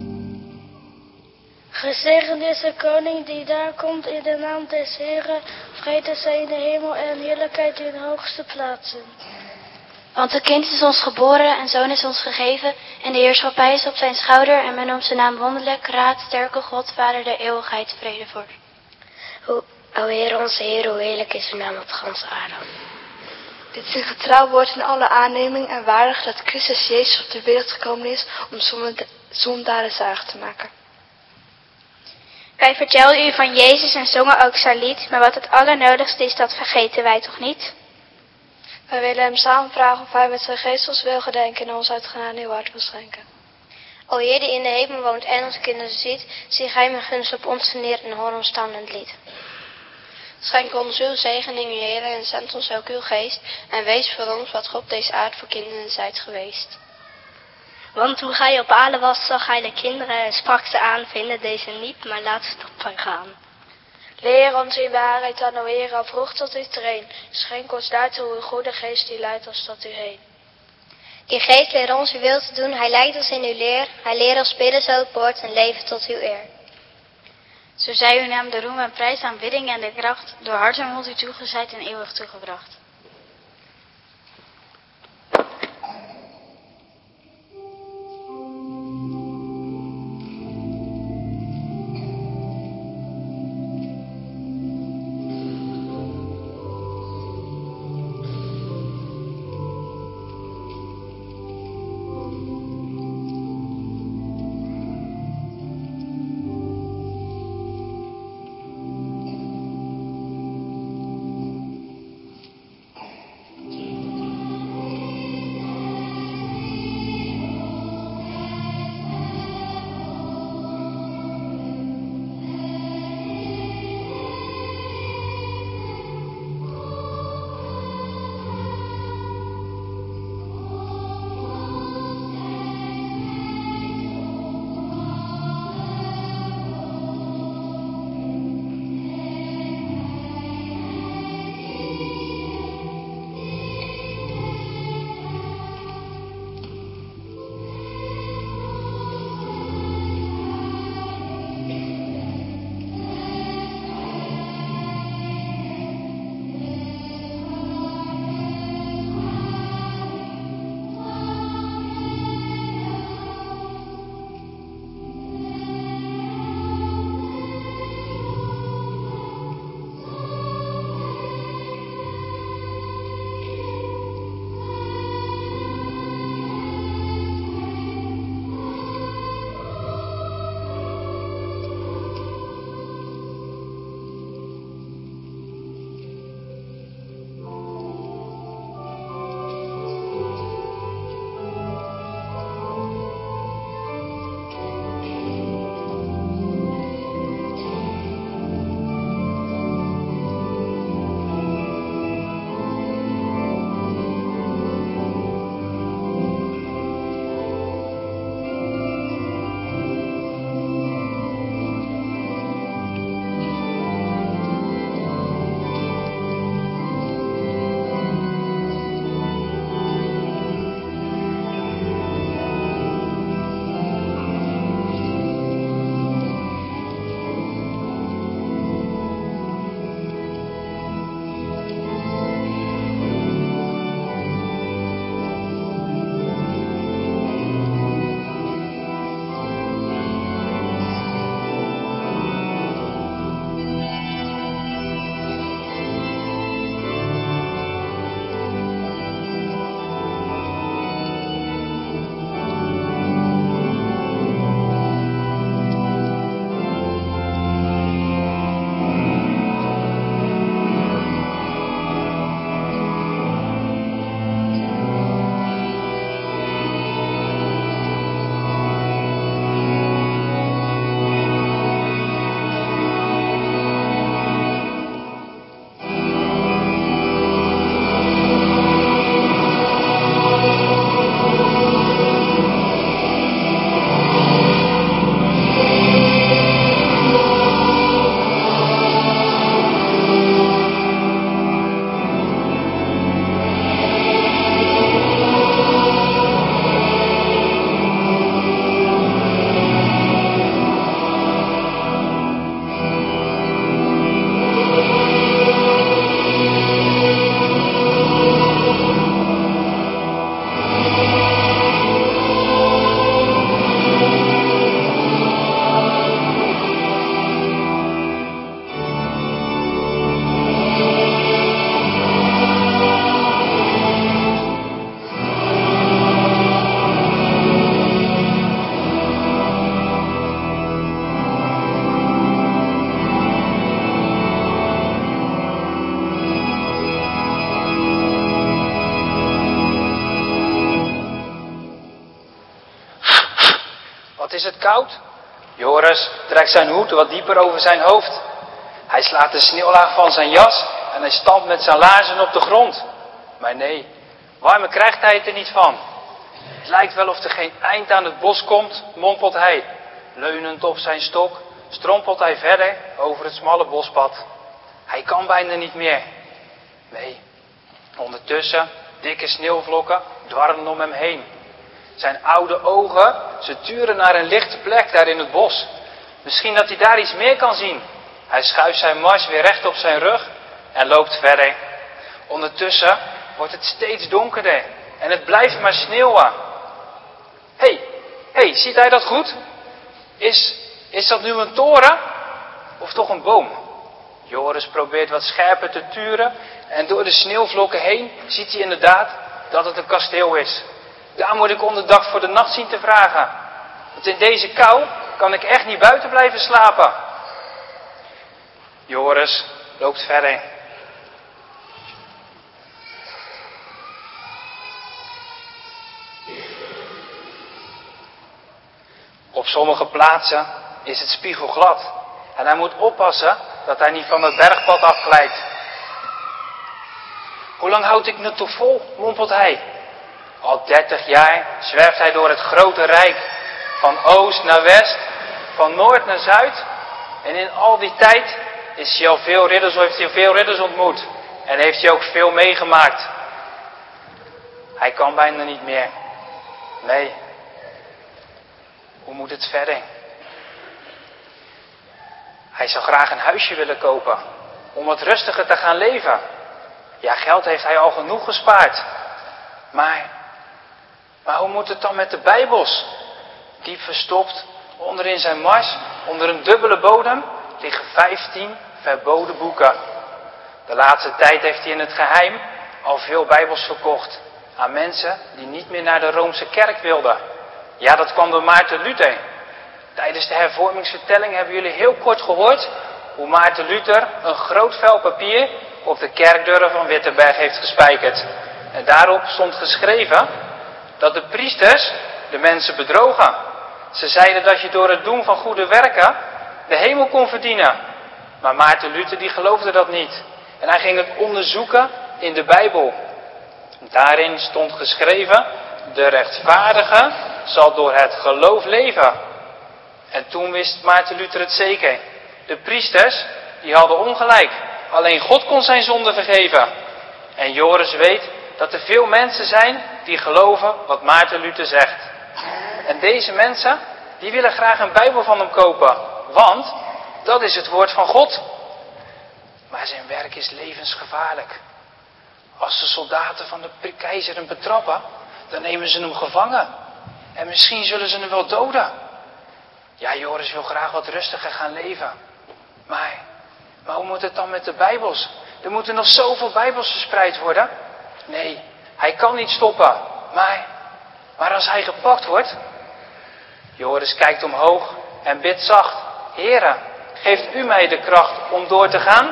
Gezegend is de koning die daar komt in de naam des Heren, Vrede zij in de hemel en heerlijkheid in de hoogste plaatsen. Want een kind is ons geboren, een zoon is ons gegeven, en de heerschappij is op zijn schouder, en men noemt zijn naam wonderlijk, raad, sterke God, Vader der eeuwigheid, vrede voor. O Heer, onze Heer, hoe heerlijk is uw naam op ganse aarde. Dit is een getrouw woord in alle aanneming en waardig dat Christus Jezus op de wereld gekomen is om zondaren zalig te maken. Wij vertelden u van Jezus en zongen ook zijn lied, maar wat het allernodigste is, dat vergeten wij toch niet? Wij willen hem samen vragen of hij met zijn geest ons wil gedenken en ons uit genade uw hart wil schenken. O Heer, die in de hemel woont en onze kinderen ziet, zie gij mijn gunst op ons neer en hoor ons stammend lied. Schenk ons uw zegening, uw Heer, en zend ons ook uw geest, en wees voor ons wat God deze aard voor kinderen zijt geweest. Want toen gij op aarde was, zag gij de kinderen en sprak ze aan, vinden deze niet, maar laat ze toch vergaan. Leer ons in waarheid aan, o Heer, afvroeg tot u train. Schenk ons daartoe uw goede geest, die leidt ons tot u heen. Die geest leert ons uw wil te doen, hij leidt ons in uw leer, hij leert ons bidden zo het woord en leven tot uw eer. Zo zij uw naam de roem en prijs, aanbidding en de kracht, door hart en mond u toegezeid en eeuwig toegebracht. Wat is het koud? Joris trekt zijn hoed wat dieper over zijn hoofd. Hij slaat de sneeuwlaag van zijn jas en hij stampt met zijn laarzen op de grond. Maar nee, warmer krijgt hij het er niet van. Het lijkt wel of er geen eind aan het bos komt, mompelt hij. Leunend op zijn stok strompelt hij verder over het smalle bospad. Hij kan bijna niet meer. Nee, ondertussen dikke sneeuwvlokken dwarrelen om hem heen. Zijn oude ogen, ze turen naar een lichte plek daar in het bos. Misschien dat hij daar iets meer kan zien. Hij schuift zijn mars weer recht op zijn rug en loopt verder. Ondertussen wordt het steeds donkerder en het blijft maar sneeuwen. Hé, ziet hij dat goed? Is dat nu een toren? Of toch een boom? Joris probeert wat scherper te turen en door de sneeuwvlokken heen ziet hij inderdaad dat het een kasteel is. Daar moet ik onderdag voor de nacht zien te vragen. Want in deze kou kan ik echt niet buiten blijven slapen. Joris loopt verder. Op sommige plaatsen is het spiegelglad. En hij moet oppassen dat hij niet van het bergpad afglijdt. Hoe lang houd ik het toch vol, mompelt hij. Al 30 jaar zwerft hij door het grote rijk. Van oost naar west, van noord naar zuid. En in al die tijd heeft hij veel ridders ontmoet. En heeft hij ook veel meegemaakt. Hij kan bijna niet meer. Nee. Hoe moet het verder? Hij zou graag een huisje willen kopen. Om wat rustiger te gaan leven. Ja, geld heeft hij al genoeg gespaard. Maar hoe moet het dan met de Bijbels? Diep verstopt onderin zijn mars, onder een dubbele bodem, liggen 15 verboden boeken. De laatste tijd heeft hij in het geheim al veel Bijbels verkocht. Aan mensen die niet meer naar de Roomse kerk wilden. Ja, dat kwam door Maarten Luther. Tijdens de hervormingsvertelling hebben jullie heel kort gehoord hoe Maarten Luther een groot vel papier op de kerkdeuren van Wittenberg heeft gespijkerd. En daarop stond geschreven dat de priesters de mensen bedrogen. Ze zeiden dat je door het doen van goede werken de hemel kon verdienen. Maar Maarten Luther die geloofde dat niet. En hij ging het onderzoeken in de Bijbel. Daarin stond geschreven: de rechtvaardige zal door het geloof leven. En toen wist Maarten Luther het zeker. De priesters die hadden ongelijk. Alleen God kon zijn zonde vergeven. En Joris weet dat er veel mensen zijn die geloven wat Maarten Luther zegt. En deze mensen, die willen graag een Bijbel van hem kopen. Want dat is het woord van God. Maar zijn werk is levensgevaarlijk. Als de soldaten van de keizer hem betrappen, dan nemen ze hem gevangen. En misschien zullen ze hem wel doden. Ja, Joris wil graag wat rustiger gaan leven. Maar hoe moet het dan met de Bijbels? Er moeten nog zoveel Bijbels verspreid worden. Nee, hij kan niet stoppen. Maar als hij gepakt wordt... Joris kijkt omhoog en bidt zacht: Heere, geeft u mij de kracht om door te gaan?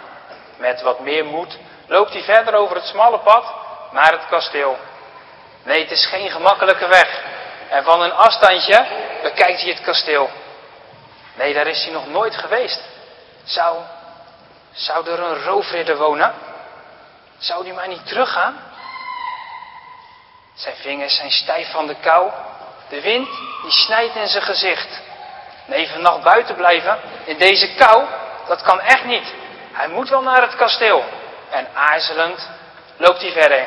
Met wat meer moed loopt hij verder over het smalle pad naar het kasteel. Nee, het is geen gemakkelijke weg. En van een afstandje bekijkt hij het kasteel. Nee, daar is hij nog nooit geweest. Zou er een roofridder wonen? Zou die maar niet teruggaan? Zijn vingers zijn stijf van de kou. De wind die snijdt in zijn gezicht. Nee, vannacht buiten blijven in deze kou, dat kan echt niet. Hij moet wel naar het kasteel. En aarzelend loopt hij verder.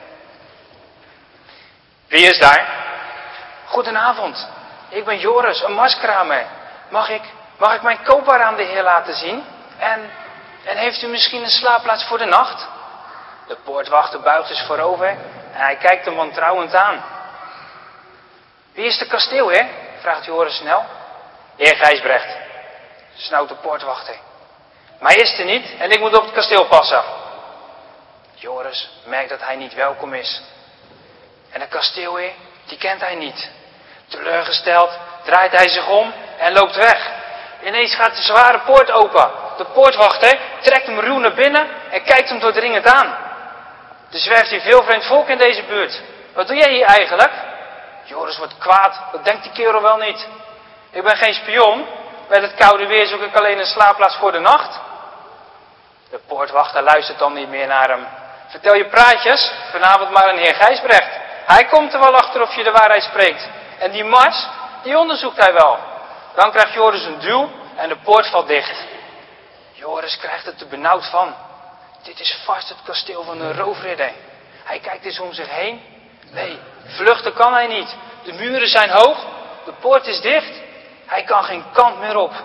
Wie is daar? Goedenavond, ik ben Joris, een marskramer. Mag ik mijn koopwaar aan de heer laten zien? En heeft u misschien een slaapplaats voor de nacht? De poortwachter buigt dus voorover en hij kijkt hem wantrouwend aan. Wie is de kasteelheer? Vraagt Joris snel. Heer Gijsbrecht, snauwt de poortwachter. Maar hij is er niet en ik moet op het kasteel passen. Joris merkt dat hij niet welkom is. En de kasteelheer, die kent hij niet. Teleurgesteld draait hij zich om en loopt weg. Ineens gaat de zware poort open. De poortwachter trekt hem ruw naar binnen en kijkt hem doordringend aan. Er zwerft hier veel vreemd volk in deze buurt. Wat doe jij hier eigenlijk? Joris wordt kwaad. Wat denkt die kerel wel niet? Ik ben geen spion. Met het koude weer zoek ik alleen een slaapplaats voor de nacht. De poortwachter luistert dan niet meer naar hem. Vertel je praatjes, vanavond maar aan heer Gijsbrecht. Hij komt er wel achter of je de waarheid spreekt. En die mars, die onderzoekt hij wel. Dan krijgt Joris een duw en de poort valt dicht. Joris krijgt het er benauwd van. Dit is vast het kasteel van een roofridder. Hij kijkt eens om zich heen. Nee, vluchten kan hij niet. De muren zijn hoog, de poort is dicht. Hij kan geen kant meer op.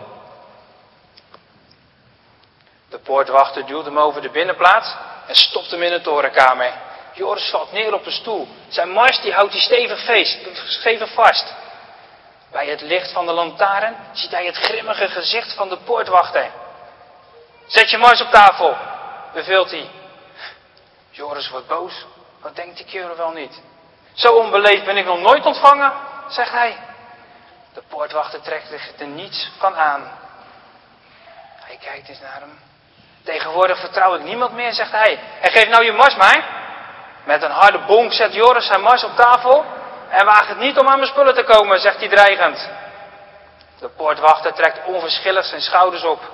De poortwachter duwt hem over de binnenplaats en stopt hem in de torenkamer. Joris valt neer op een stoel. Zijn mars die houdt hij stevig vast. Bij het licht van de lantaarn ziet hij het grimmige gezicht van de poortwachter. Zet je mars op tafel, beveelt hij. Joris wordt boos. Wat denkt die kerel wel niet? Zo onbeleefd ben ik nog nooit ontvangen, zegt hij. De poortwachter trekt zich er niets van aan. Hij kijkt eens naar hem. Tegenwoordig vertrouw ik niemand meer, zegt hij. En geef nou je mars maar. Met een harde bonk zet Joris zijn mars op tafel. En waag het niet om aan mijn spullen te komen, zegt hij dreigend. De poortwachter trekt onverschillig zijn schouders op.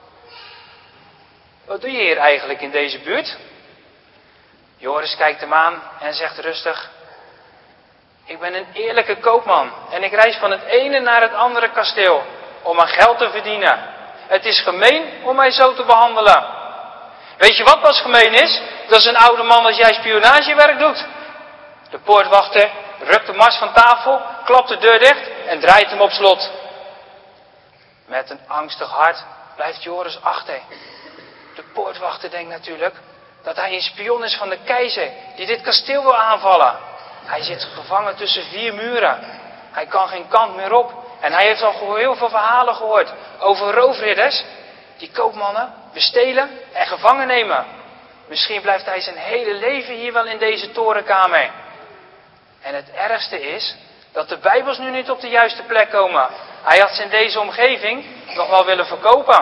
Wat doe je hier eigenlijk in deze buurt? Joris kijkt hem aan en zegt rustig. Ik ben een eerlijke koopman en ik reis van het ene naar het andere kasteel om mijn geld te verdienen. Het is gemeen om mij zo te behandelen. Weet je wat pas gemeen is? Dat is een oude man als jij spionagewerk doet. De poortwachter rukt de mars van tafel, klapt de deur dicht en draait hem op slot. Met een angstig hart blijft Joris achter. De poortwachter denkt natuurlijk dat hij een spion is van de keizer die dit kasteel wil aanvallen. Hij zit gevangen tussen 4 muren. Hij kan geen kant meer op. En hij heeft al heel veel verhalen gehoord over roofridders die koopmannen bestelen en gevangen nemen. Misschien blijft hij zijn hele leven hier wel in deze torenkamer. En het ergste is dat de Bijbels nu niet op de juiste plek komen. Hij had ze in deze omgeving nog wel willen verkopen.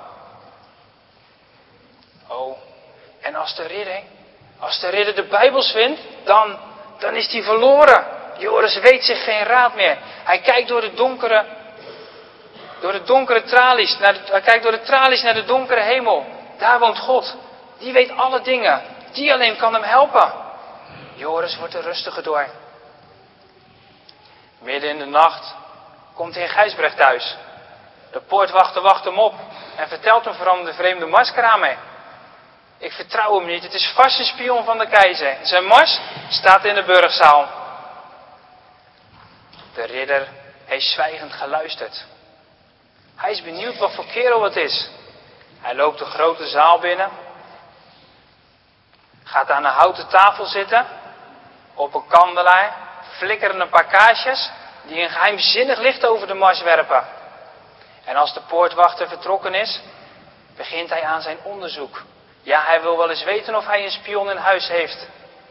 Oh, en als de ridder de Bijbels vindt, dan is hij verloren. Joris weet zich geen raad meer. Hij kijkt door de donkere tralies, hij kijkt door de tralies naar de donkere hemel. Daar woont God. Die weet alle dingen. Die alleen kan hem helpen. Joris wordt er rustiger door. Midden in de nacht komt heer Gijsbrecht thuis. De poortwachter wacht hem op en vertelt hem van de vreemde marskramer. Ik vertrouw hem niet, het is vast een spion van de keizer. Zijn mars staat in de burchtzaal. De ridder heeft zwijgend geluisterd. Hij is benieuwd wat voor kerel het is. Hij loopt de grote zaal binnen. Gaat aan een houten tafel zitten. Op een kandelaar flikkeren een paar kaarsjes die een geheimzinnig licht over de mars werpen. En als de poortwachter vertrokken is, begint hij aan zijn onderzoek. Ja, hij wil wel eens weten of hij een spion in huis heeft.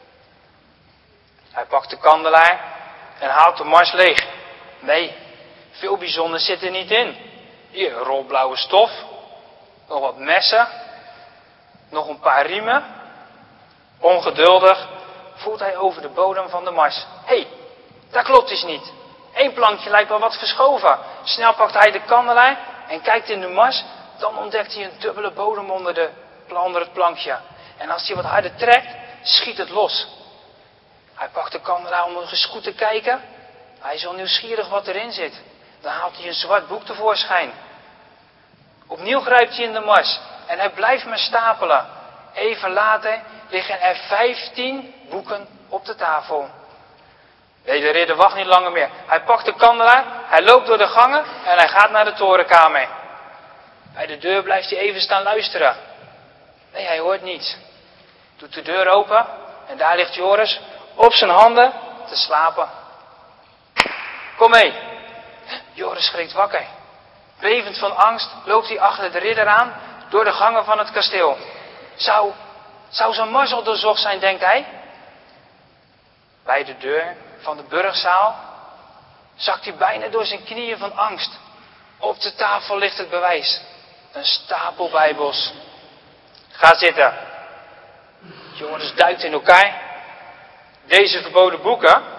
Hij pakt de kandelaar en haalt de mars leeg. Nee, veel bijzonders zit er niet in. Hier een rol blauwe stof, nog wat messen, nog een paar riemen. Ongeduldig voelt hij over de bodem van de mars. Hé, daar klopt iets niet. Eén plankje lijkt wel wat verschoven. Snel pakt hij de kandelaar en kijkt in de mars. Dan ontdekt hij een dubbele bodem onder het plankje. En als hij wat harder trekt, schiet het los. Hij pakt de kandelaar om eens goed te kijken. Hij is wel nieuwsgierig wat erin zit. Dan haalt hij een zwart boek tevoorschijn. Opnieuw grijpt hij in de mars. En hij blijft maar stapelen. Even later liggen er 15 boeken op de tafel. Nee, de ridder wacht niet langer meer. Hij pakt de kandelaar, hij loopt door de gangen en hij gaat naar de torenkamer. Bij de deur blijft hij even staan luisteren. Nee, hij hoort niets. Doet de deur open en daar ligt Joris op zijn handen te slapen. Kom mee. Joris schrikt wakker. Bevend van angst loopt hij achter de ridder aan door de gangen van het kasteel. Zou zijn mars al doorzocht zijn, denkt hij. Bij de deur van de burchtzaal zakt hij bijna door zijn knieën van angst. Op de tafel ligt het bewijs. Een stapel Bijbels. Ga zitten. Joris duikt in elkaar. Deze verboden boeken,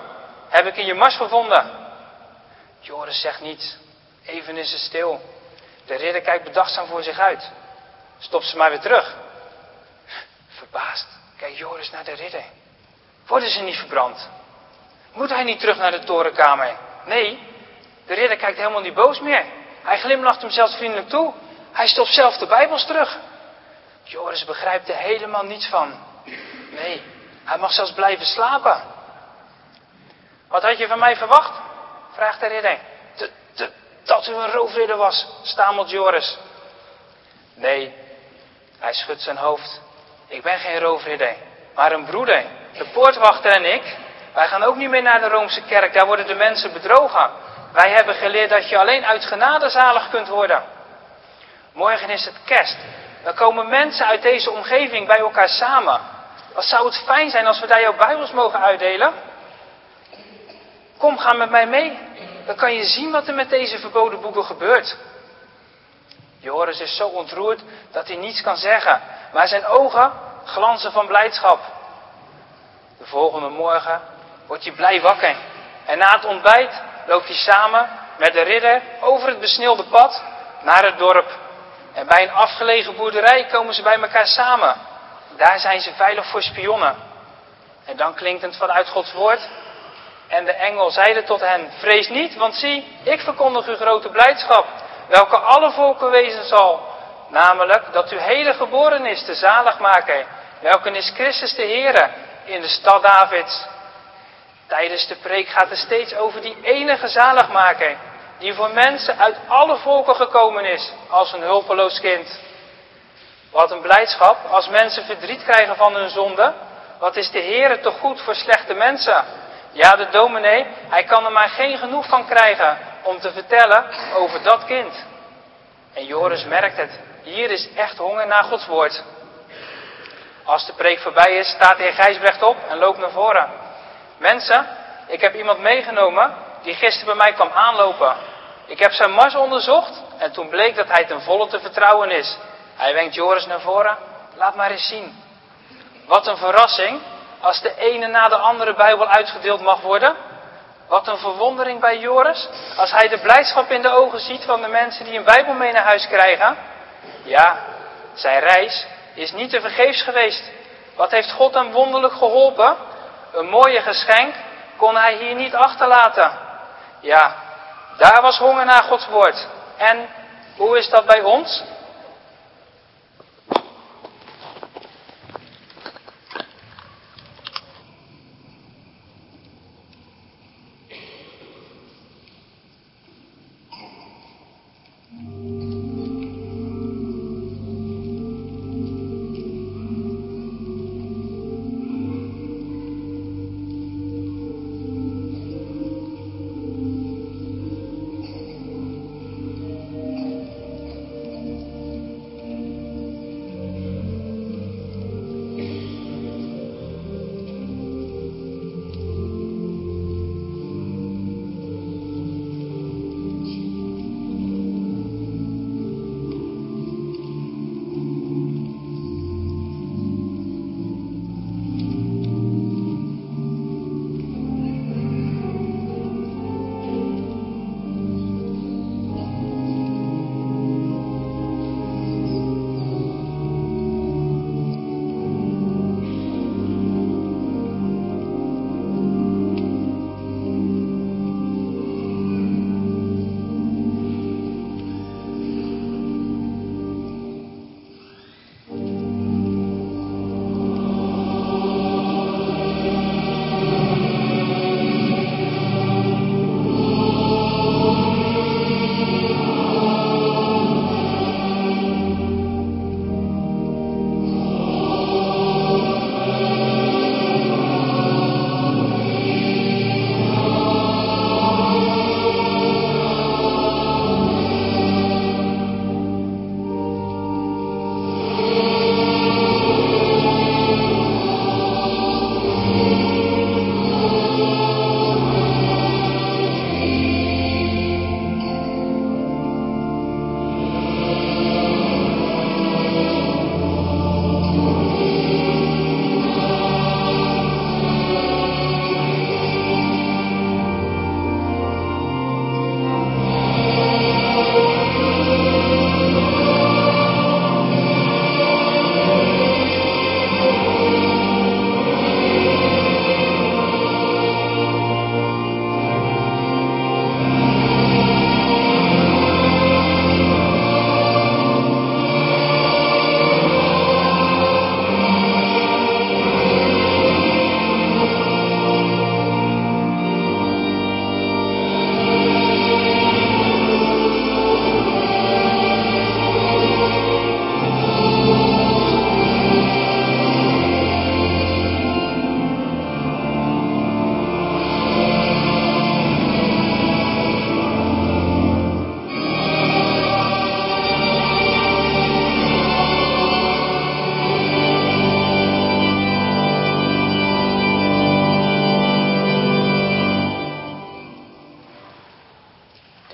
heb ik in je mars gevonden. Joris zegt niets. Even is het stil. De ridder kijkt bedachtzaam voor zich uit. Stopt ze maar weer terug. Verbaasd kijkt Joris naar de ridder. Worden ze niet verbrand? Moet hij niet terug naar de torenkamer? Nee, de ridder kijkt helemaal niet boos meer. Hij glimlacht hem zelfs vriendelijk toe. Hij stopt zelf de Bijbels terug. Joris begrijpt er helemaal niets van. Nee, hij mag zelfs blijven slapen. Wat had je van mij verwacht? Vraagt de ridder. Dat u een roofridder was, stamelt Joris. Nee, hij schudt zijn hoofd. Ik ben geen roofridder, maar een broeder. De poortwachter en ik, wij gaan ook niet meer naar de Roomse kerk. Daar worden de mensen bedrogen. Wij hebben geleerd dat je alleen uit genade zalig kunt worden. Morgen is het kerst. Dan komen mensen uit deze omgeving bij elkaar samen. Wat zou het fijn zijn als we daar jouw Bijbels mogen uitdelen? Kom, ga met mij mee. Dan kan je zien wat er met deze verboden boeken gebeurt. Joris is zo ontroerd dat hij niets kan zeggen. Maar zijn ogen glanzen van blijdschap. De volgende morgen wordt hij blij wakker. En na het ontbijt loopt hij samen met de ridder over het besneeuwde pad naar het dorp. En bij een afgelegen boerderij komen ze bij elkaar samen. Daar zijn ze veilig voor spionnen. En dan klinkt het vanuit Gods woord. En de engel zeide tot hen, vrees niet, want zie, ik verkondig u grote blijdschap, welke alle volken wezen zal. Namelijk dat uw heden geboren is, de zaligmaker, welke is Christus de Heere, in de stad Davids. Tijdens de preek gaat het steeds over die enige zaligmaker, die voor mensen uit alle volken gekomen is, als een hulpeloos kind. Wat een blijdschap als mensen verdriet krijgen van hun zonde. Wat is de Heere toch goed voor slechte mensen? Ja, de dominee, hij kan er maar geen genoeg van krijgen om te vertellen over dat kind. En Joris merkt het. Hier is echt honger naar Gods woord. Als de preek voorbij is, staat de heer Gijsbrecht op en loopt naar voren. Mensen, ik heb iemand meegenomen die gisteren bij mij kwam aanlopen. Ik heb zijn mars onderzocht en toen bleek dat hij ten volle te vertrouwen is. Hij wenkt Joris naar voren. Laat maar eens zien. Wat een verrassing als de ene na de andere Bijbel uitgedeeld mag worden. Wat een verwondering bij Joris als hij de blijdschap in de ogen ziet van de mensen die een Bijbel mee naar huis krijgen. Ja, zijn reis is niet te vergeefs geweest. Wat heeft God hem wonderlijk geholpen? Een mooie geschenk kon hij hier niet achterlaten. Ja, daar was honger naar Gods woord. En hoe is dat bij ons?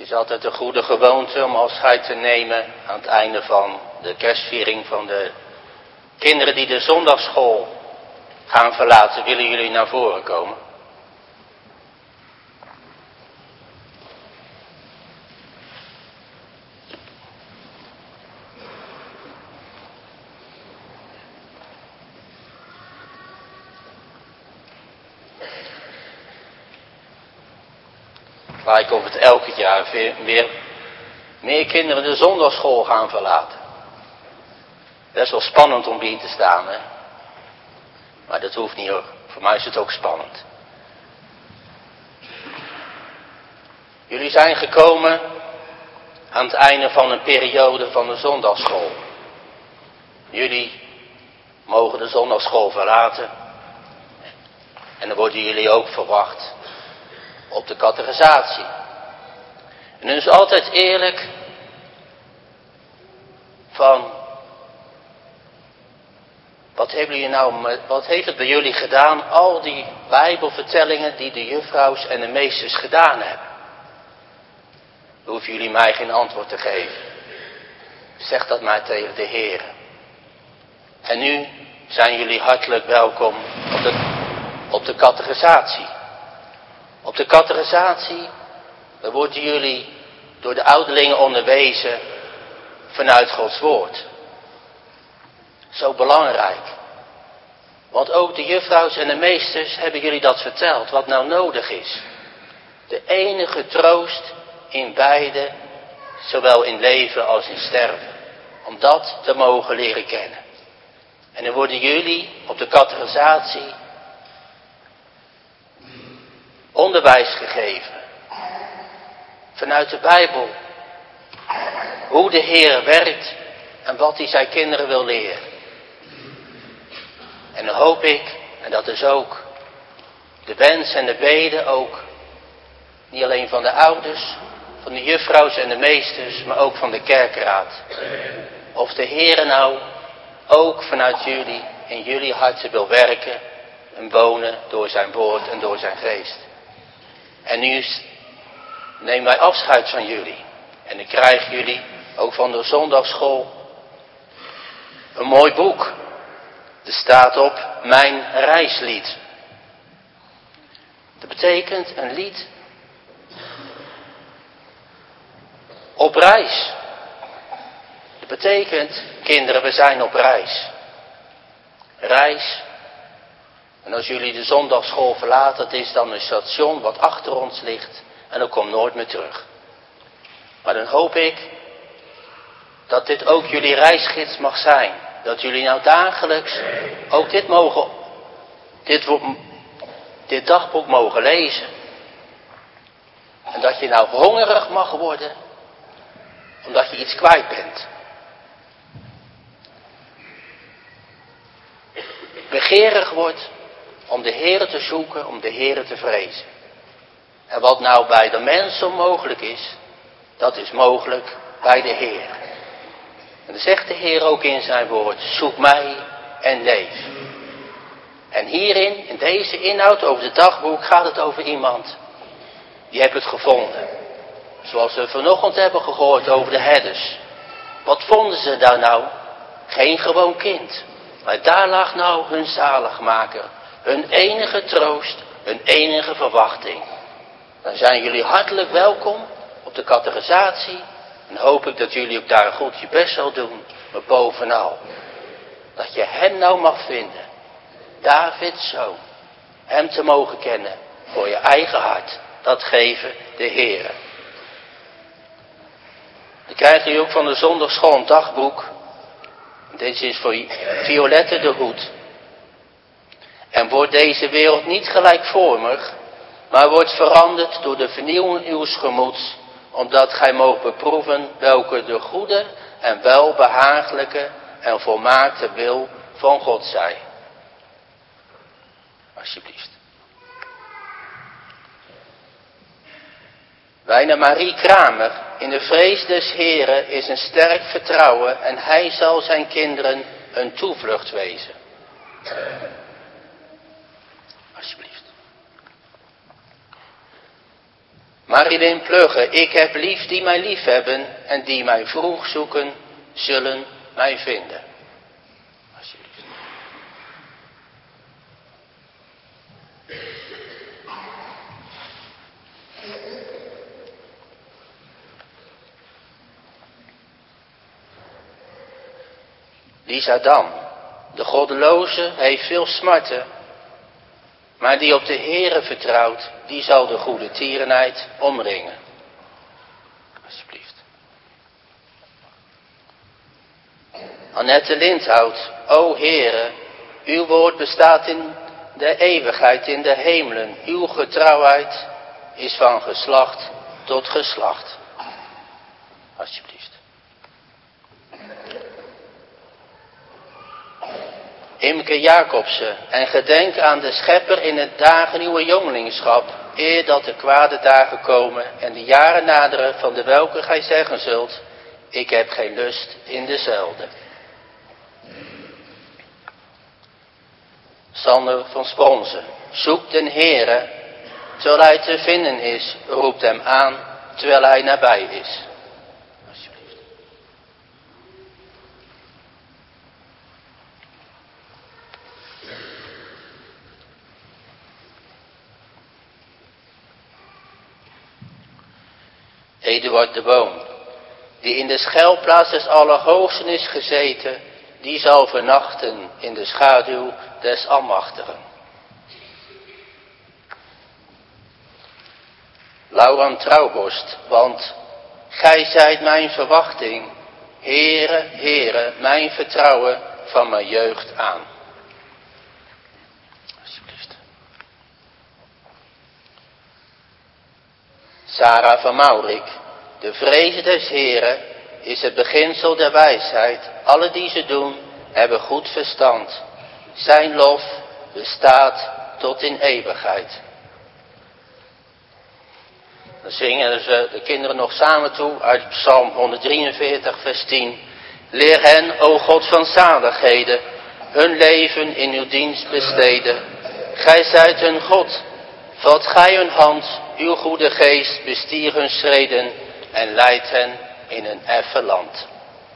is altijd een goede gewoonte om afscheid te nemen aan het einde van de kerstviering van de kinderen die de zondagsschool gaan verlaten. Willen jullie naar voren komen? Lijkt of het elke jaar weer meer kinderen de zondagsschool gaan verlaten. Best wel spannend om hier te staan, hè? Maar dat hoeft niet hoor. Voor mij is het ook spannend. Jullie zijn gekomen aan het einde van een periode van de zondagsschool. Jullie mogen de zondagsschool verlaten. En dan worden jullie ook verwacht op de catechisatie. En dan is altijd eerlijk van, wat heeft het bij jullie gedaan, al die bijbelvertellingen die de juffrouws en de meesters gedaan hebben? Dan hoeven jullie mij geen antwoord te geven. Zeg dat maar tegen de Heer. En nu zijn jullie hartelijk welkom op de catechisatie. Op de catechisatie, dan worden jullie door de ouderlingen onderwezen vanuit Gods woord. Zo belangrijk. Want ook de juffrouws en de meesters hebben jullie dat verteld, wat nou nodig is. De enige troost in beide, zowel in leven als in sterven. Om dat te mogen leren kennen. En dan worden jullie op de catechisatie onderwijs gegeven. Vanuit de Bijbel. Hoe de Heer werkt en wat hij zijn kinderen wil leren. En dan hoop ik, en dat is ook de wens en de bede ook, niet alleen van de ouders, van de juffrouws en de meesters, maar ook van de kerkraad. Of de Heer nou ook vanuit jullie, in jullie harten wil werken en wonen door zijn woord en door zijn geest. En nu nemen wij afscheid van jullie. En dan krijgen jullie ook van de zondagsschool een mooi boek. Er staat op mijn reislied. Dat betekent een lied op reis. Dat betekent, kinderen, we zijn op reis. Reis. En als jullie de zondagsschool verlaten, dat is dan een station wat achter ons ligt. En dat komt nooit meer terug. Maar dan hoop ik dat dit ook jullie reisgids mag zijn. Dat jullie nou dagelijks ook dit dagboek mogen lezen. En dat je nou hongerig mag worden, omdat je iets kwijt bent. Begeerig wordt om de Heere te zoeken, om de Heere te vrezen. En wat nou bij de mens onmogelijk is, dat is mogelijk bij de Heer. En dan zegt de Heer ook in zijn woord, zoek mij en leef. En hierin, in deze inhoud over het dagboek, gaat het over iemand die heeft het gevonden. Zoals we vanochtend hebben gehoord over de herders. Wat vonden ze daar nou? Geen gewoon kind. Maar daar lag nou hun zaligmaker. Hun enige troost, hun enige verwachting. Dan zijn jullie hartelijk welkom op de catechisatie. En hoop ik dat jullie ook daar goed je best zal doen. Maar bovenal, dat je hem nou mag vinden. Davids zoon. Hem te mogen kennen voor je eigen hart. Dat geven de Heere. Dan krijg je ook van de zondagsschool een dagboek. Deze is voor Violette de Hoed. En wordt deze wereld niet gelijkvormig, maar wordt veranderd door de vernieuwing uws gemoeds, omdat gij moogt beproeven welke de goede en welbehagelijke en volmaakte wil van God zij. Alsjeblieft. Wijna Marie Kramer, in de vrees des Heren is een sterk vertrouwen en hij zal zijn kinderen een toevlucht wezen. Alsjeblieft. Maar hierin pluggen, ik heb lief die mij lief hebben en die mij vroeg zoeken, zullen mij vinden. Alsjeblieft. Lisa Dam, de goddeloze heeft veel smarten, maar die op de Heere vertrouwt, die zal de goede tierenheid omringen. Alsjeblieft. Annette Lindhout, o Heere, uw woord bestaat in de eeuwigheid, in de hemelen. Uw getrouwheid is van geslacht tot geslacht. Alsjeblieft. Imke Jacobsen, en gedenk aan de schepper in het dagennieuwe jongelingschap, eer dat de kwade dagen komen en de jaren naderen van de welke gij zeggen zult, ik heb geen lust in dezelfde. Sander van Spronzen, zoek den Heere, terwijl hij te vinden is, roept hem aan, terwijl hij nabij is. Eduard de Boom, die in de schuilplaats des Allerhoogsten is gezeten, die zal vernachten in de schaduw des Almachtigen. Lauran Trouwborst, want gij zijt mijn verwachting, Heere, Heere, mijn vertrouwen van mijn jeugd aan. Alsjeblieft. Sarah van Maurik, de vreze des Heeren is het beginsel der wijsheid. Alle die ze doen, hebben goed verstand. Zijn lof bestaat tot in eeuwigheid. Dan zingen ze de kinderen nog samen toe uit Psalm 143, vers 10. Leer hen, o God van zaligheden, hun leven in uw dienst besteden. Gij zijt hun God, vat gij hun hand, uw goede geest bestier hun schreden en leidt hen in een effen land.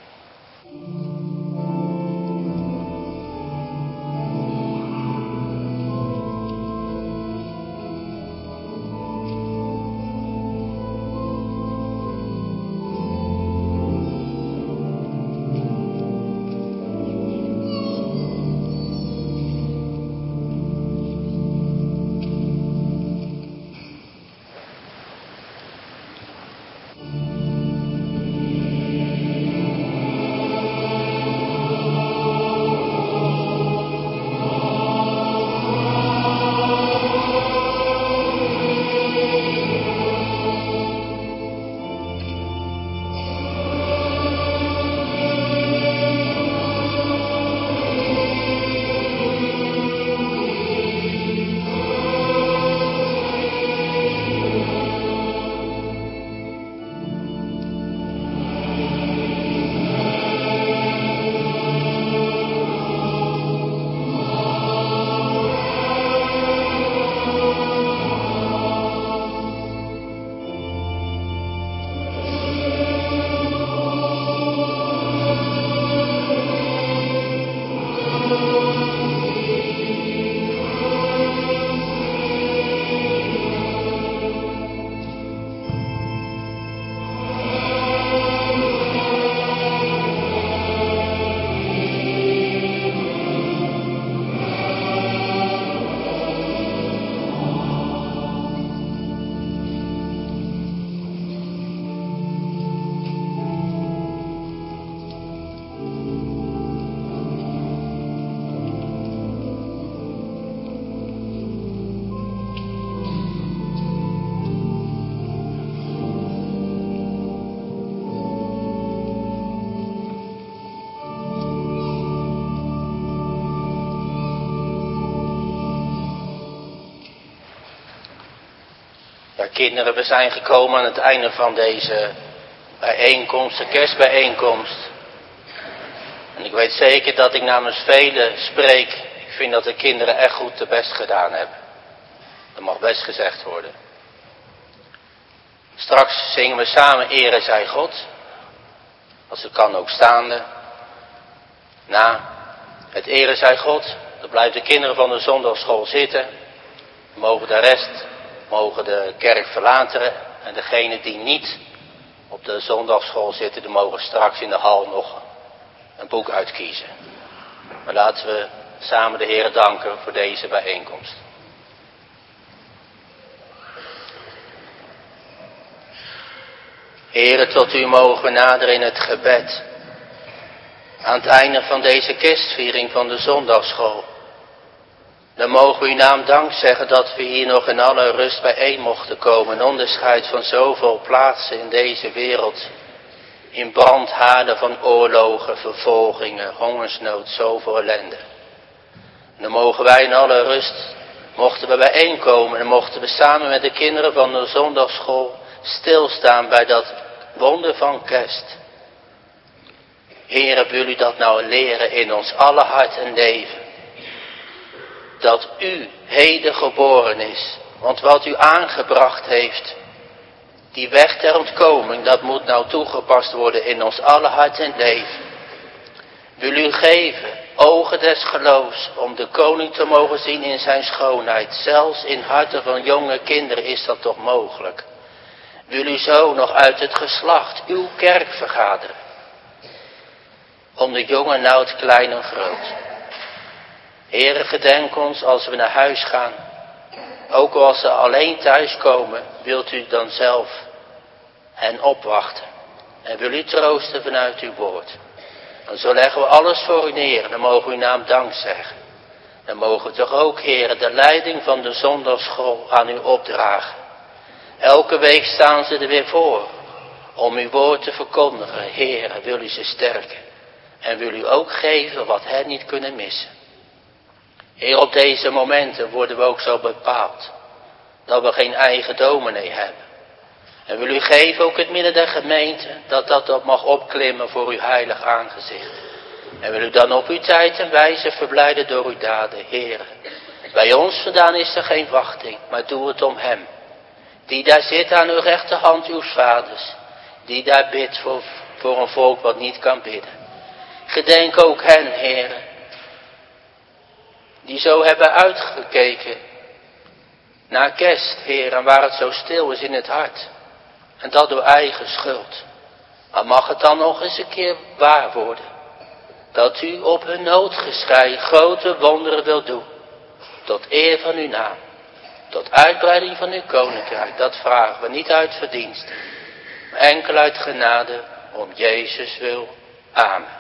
Kinderen, we zijn gekomen aan het einde van deze bijeenkomst, de kerstbijeenkomst. En ik weet zeker dat ik namens velen spreek. Ik vind dat de kinderen echt goed de best gedaan hebben. Dat mag best gezegd worden. Straks zingen we samen Ere zij God. Als het kan ook staande. Na het Ere zij God, dan blijven de kinderen van de zondagsschool zitten. Mogen de rest, mogen de kerk verlaten. En degenen die niet op de zondagsschool zitten, die mogen straks in de hal nog een boek uitkiezen. Maar laten we samen de Heer danken voor deze bijeenkomst. Heere, tot u mogen we naderen in het gebed. Aan het einde van deze kerstviering van de zondagsschool. Dan mogen we uw naam dank zeggen dat we hier nog in alle rust bijeen mochten komen. Een onderscheid van zoveel plaatsen in deze wereld. In brandhaarden van oorlogen, vervolgingen, hongersnood, zoveel ellende. En dan mogen wij in alle rust, mochten we bijeenkomen en mochten we samen met de kinderen van de zondagsschool stilstaan bij dat wonder van kerst. Heere, wil u dat nou leren in ons alle hart en leven. Dat u heden geboren is. Want wat u aangebracht heeft, die weg ter ontkoming, dat moet nou toegepast worden in ons alle hart en leven. Wil u geven, ogen des geloofs, om de koning te mogen zien in zijn schoonheid. Zelfs in harten van jonge kinderen is dat toch mogelijk. Wil u zo nog uit het geslacht uw kerk vergaderen. Om de jonge en oud, klein en groot. Heere, gedenk ons als we naar huis gaan. Ook als ze alleen thuiskomen, wilt u dan zelf hen opwachten. En wil u troosten vanuit uw woord. En zo leggen we alles voor u neer. Dan mogen we uw naam dank zeggen. Dan mogen we toch ook, Heere, de leiding van de zondagsschool aan u opdragen. Elke week staan ze er weer voor. Om uw woord te verkondigen. Heere, wil u ze sterken. En wil u ook geven wat hen niet kunnen missen. Heer, op deze momenten worden we ook zo bepaald. Dat we geen eigen dominee hebben. En wil u geven ook het midden der gemeente. Dat mag opklimmen voor uw heilig aangezicht. En wil u dan op uw tijd en wijze verblijden door uw daden, Heer. Bij ons vandaan is er geen wachting. Maar doe het om hem. Die daar zit aan uw rechterhand uw vaders. Die daar bidt voor een volk wat niet kan bidden. Gedenk ook hen, Heer. Die zo hebben uitgekeken naar kerst, Heer, en waar het zo stil is in het hart. En dat door eigen schuld. Maar mag het dan nog eens een keer waar worden. Dat u op hun noodgeschrei grote wonderen wilt doen. Tot eer van uw naam. Tot uitbreiding van uw koninkrijk. Dat vragen we niet uit verdiensten. Maar enkel uit genade om Jezus wil. Amen.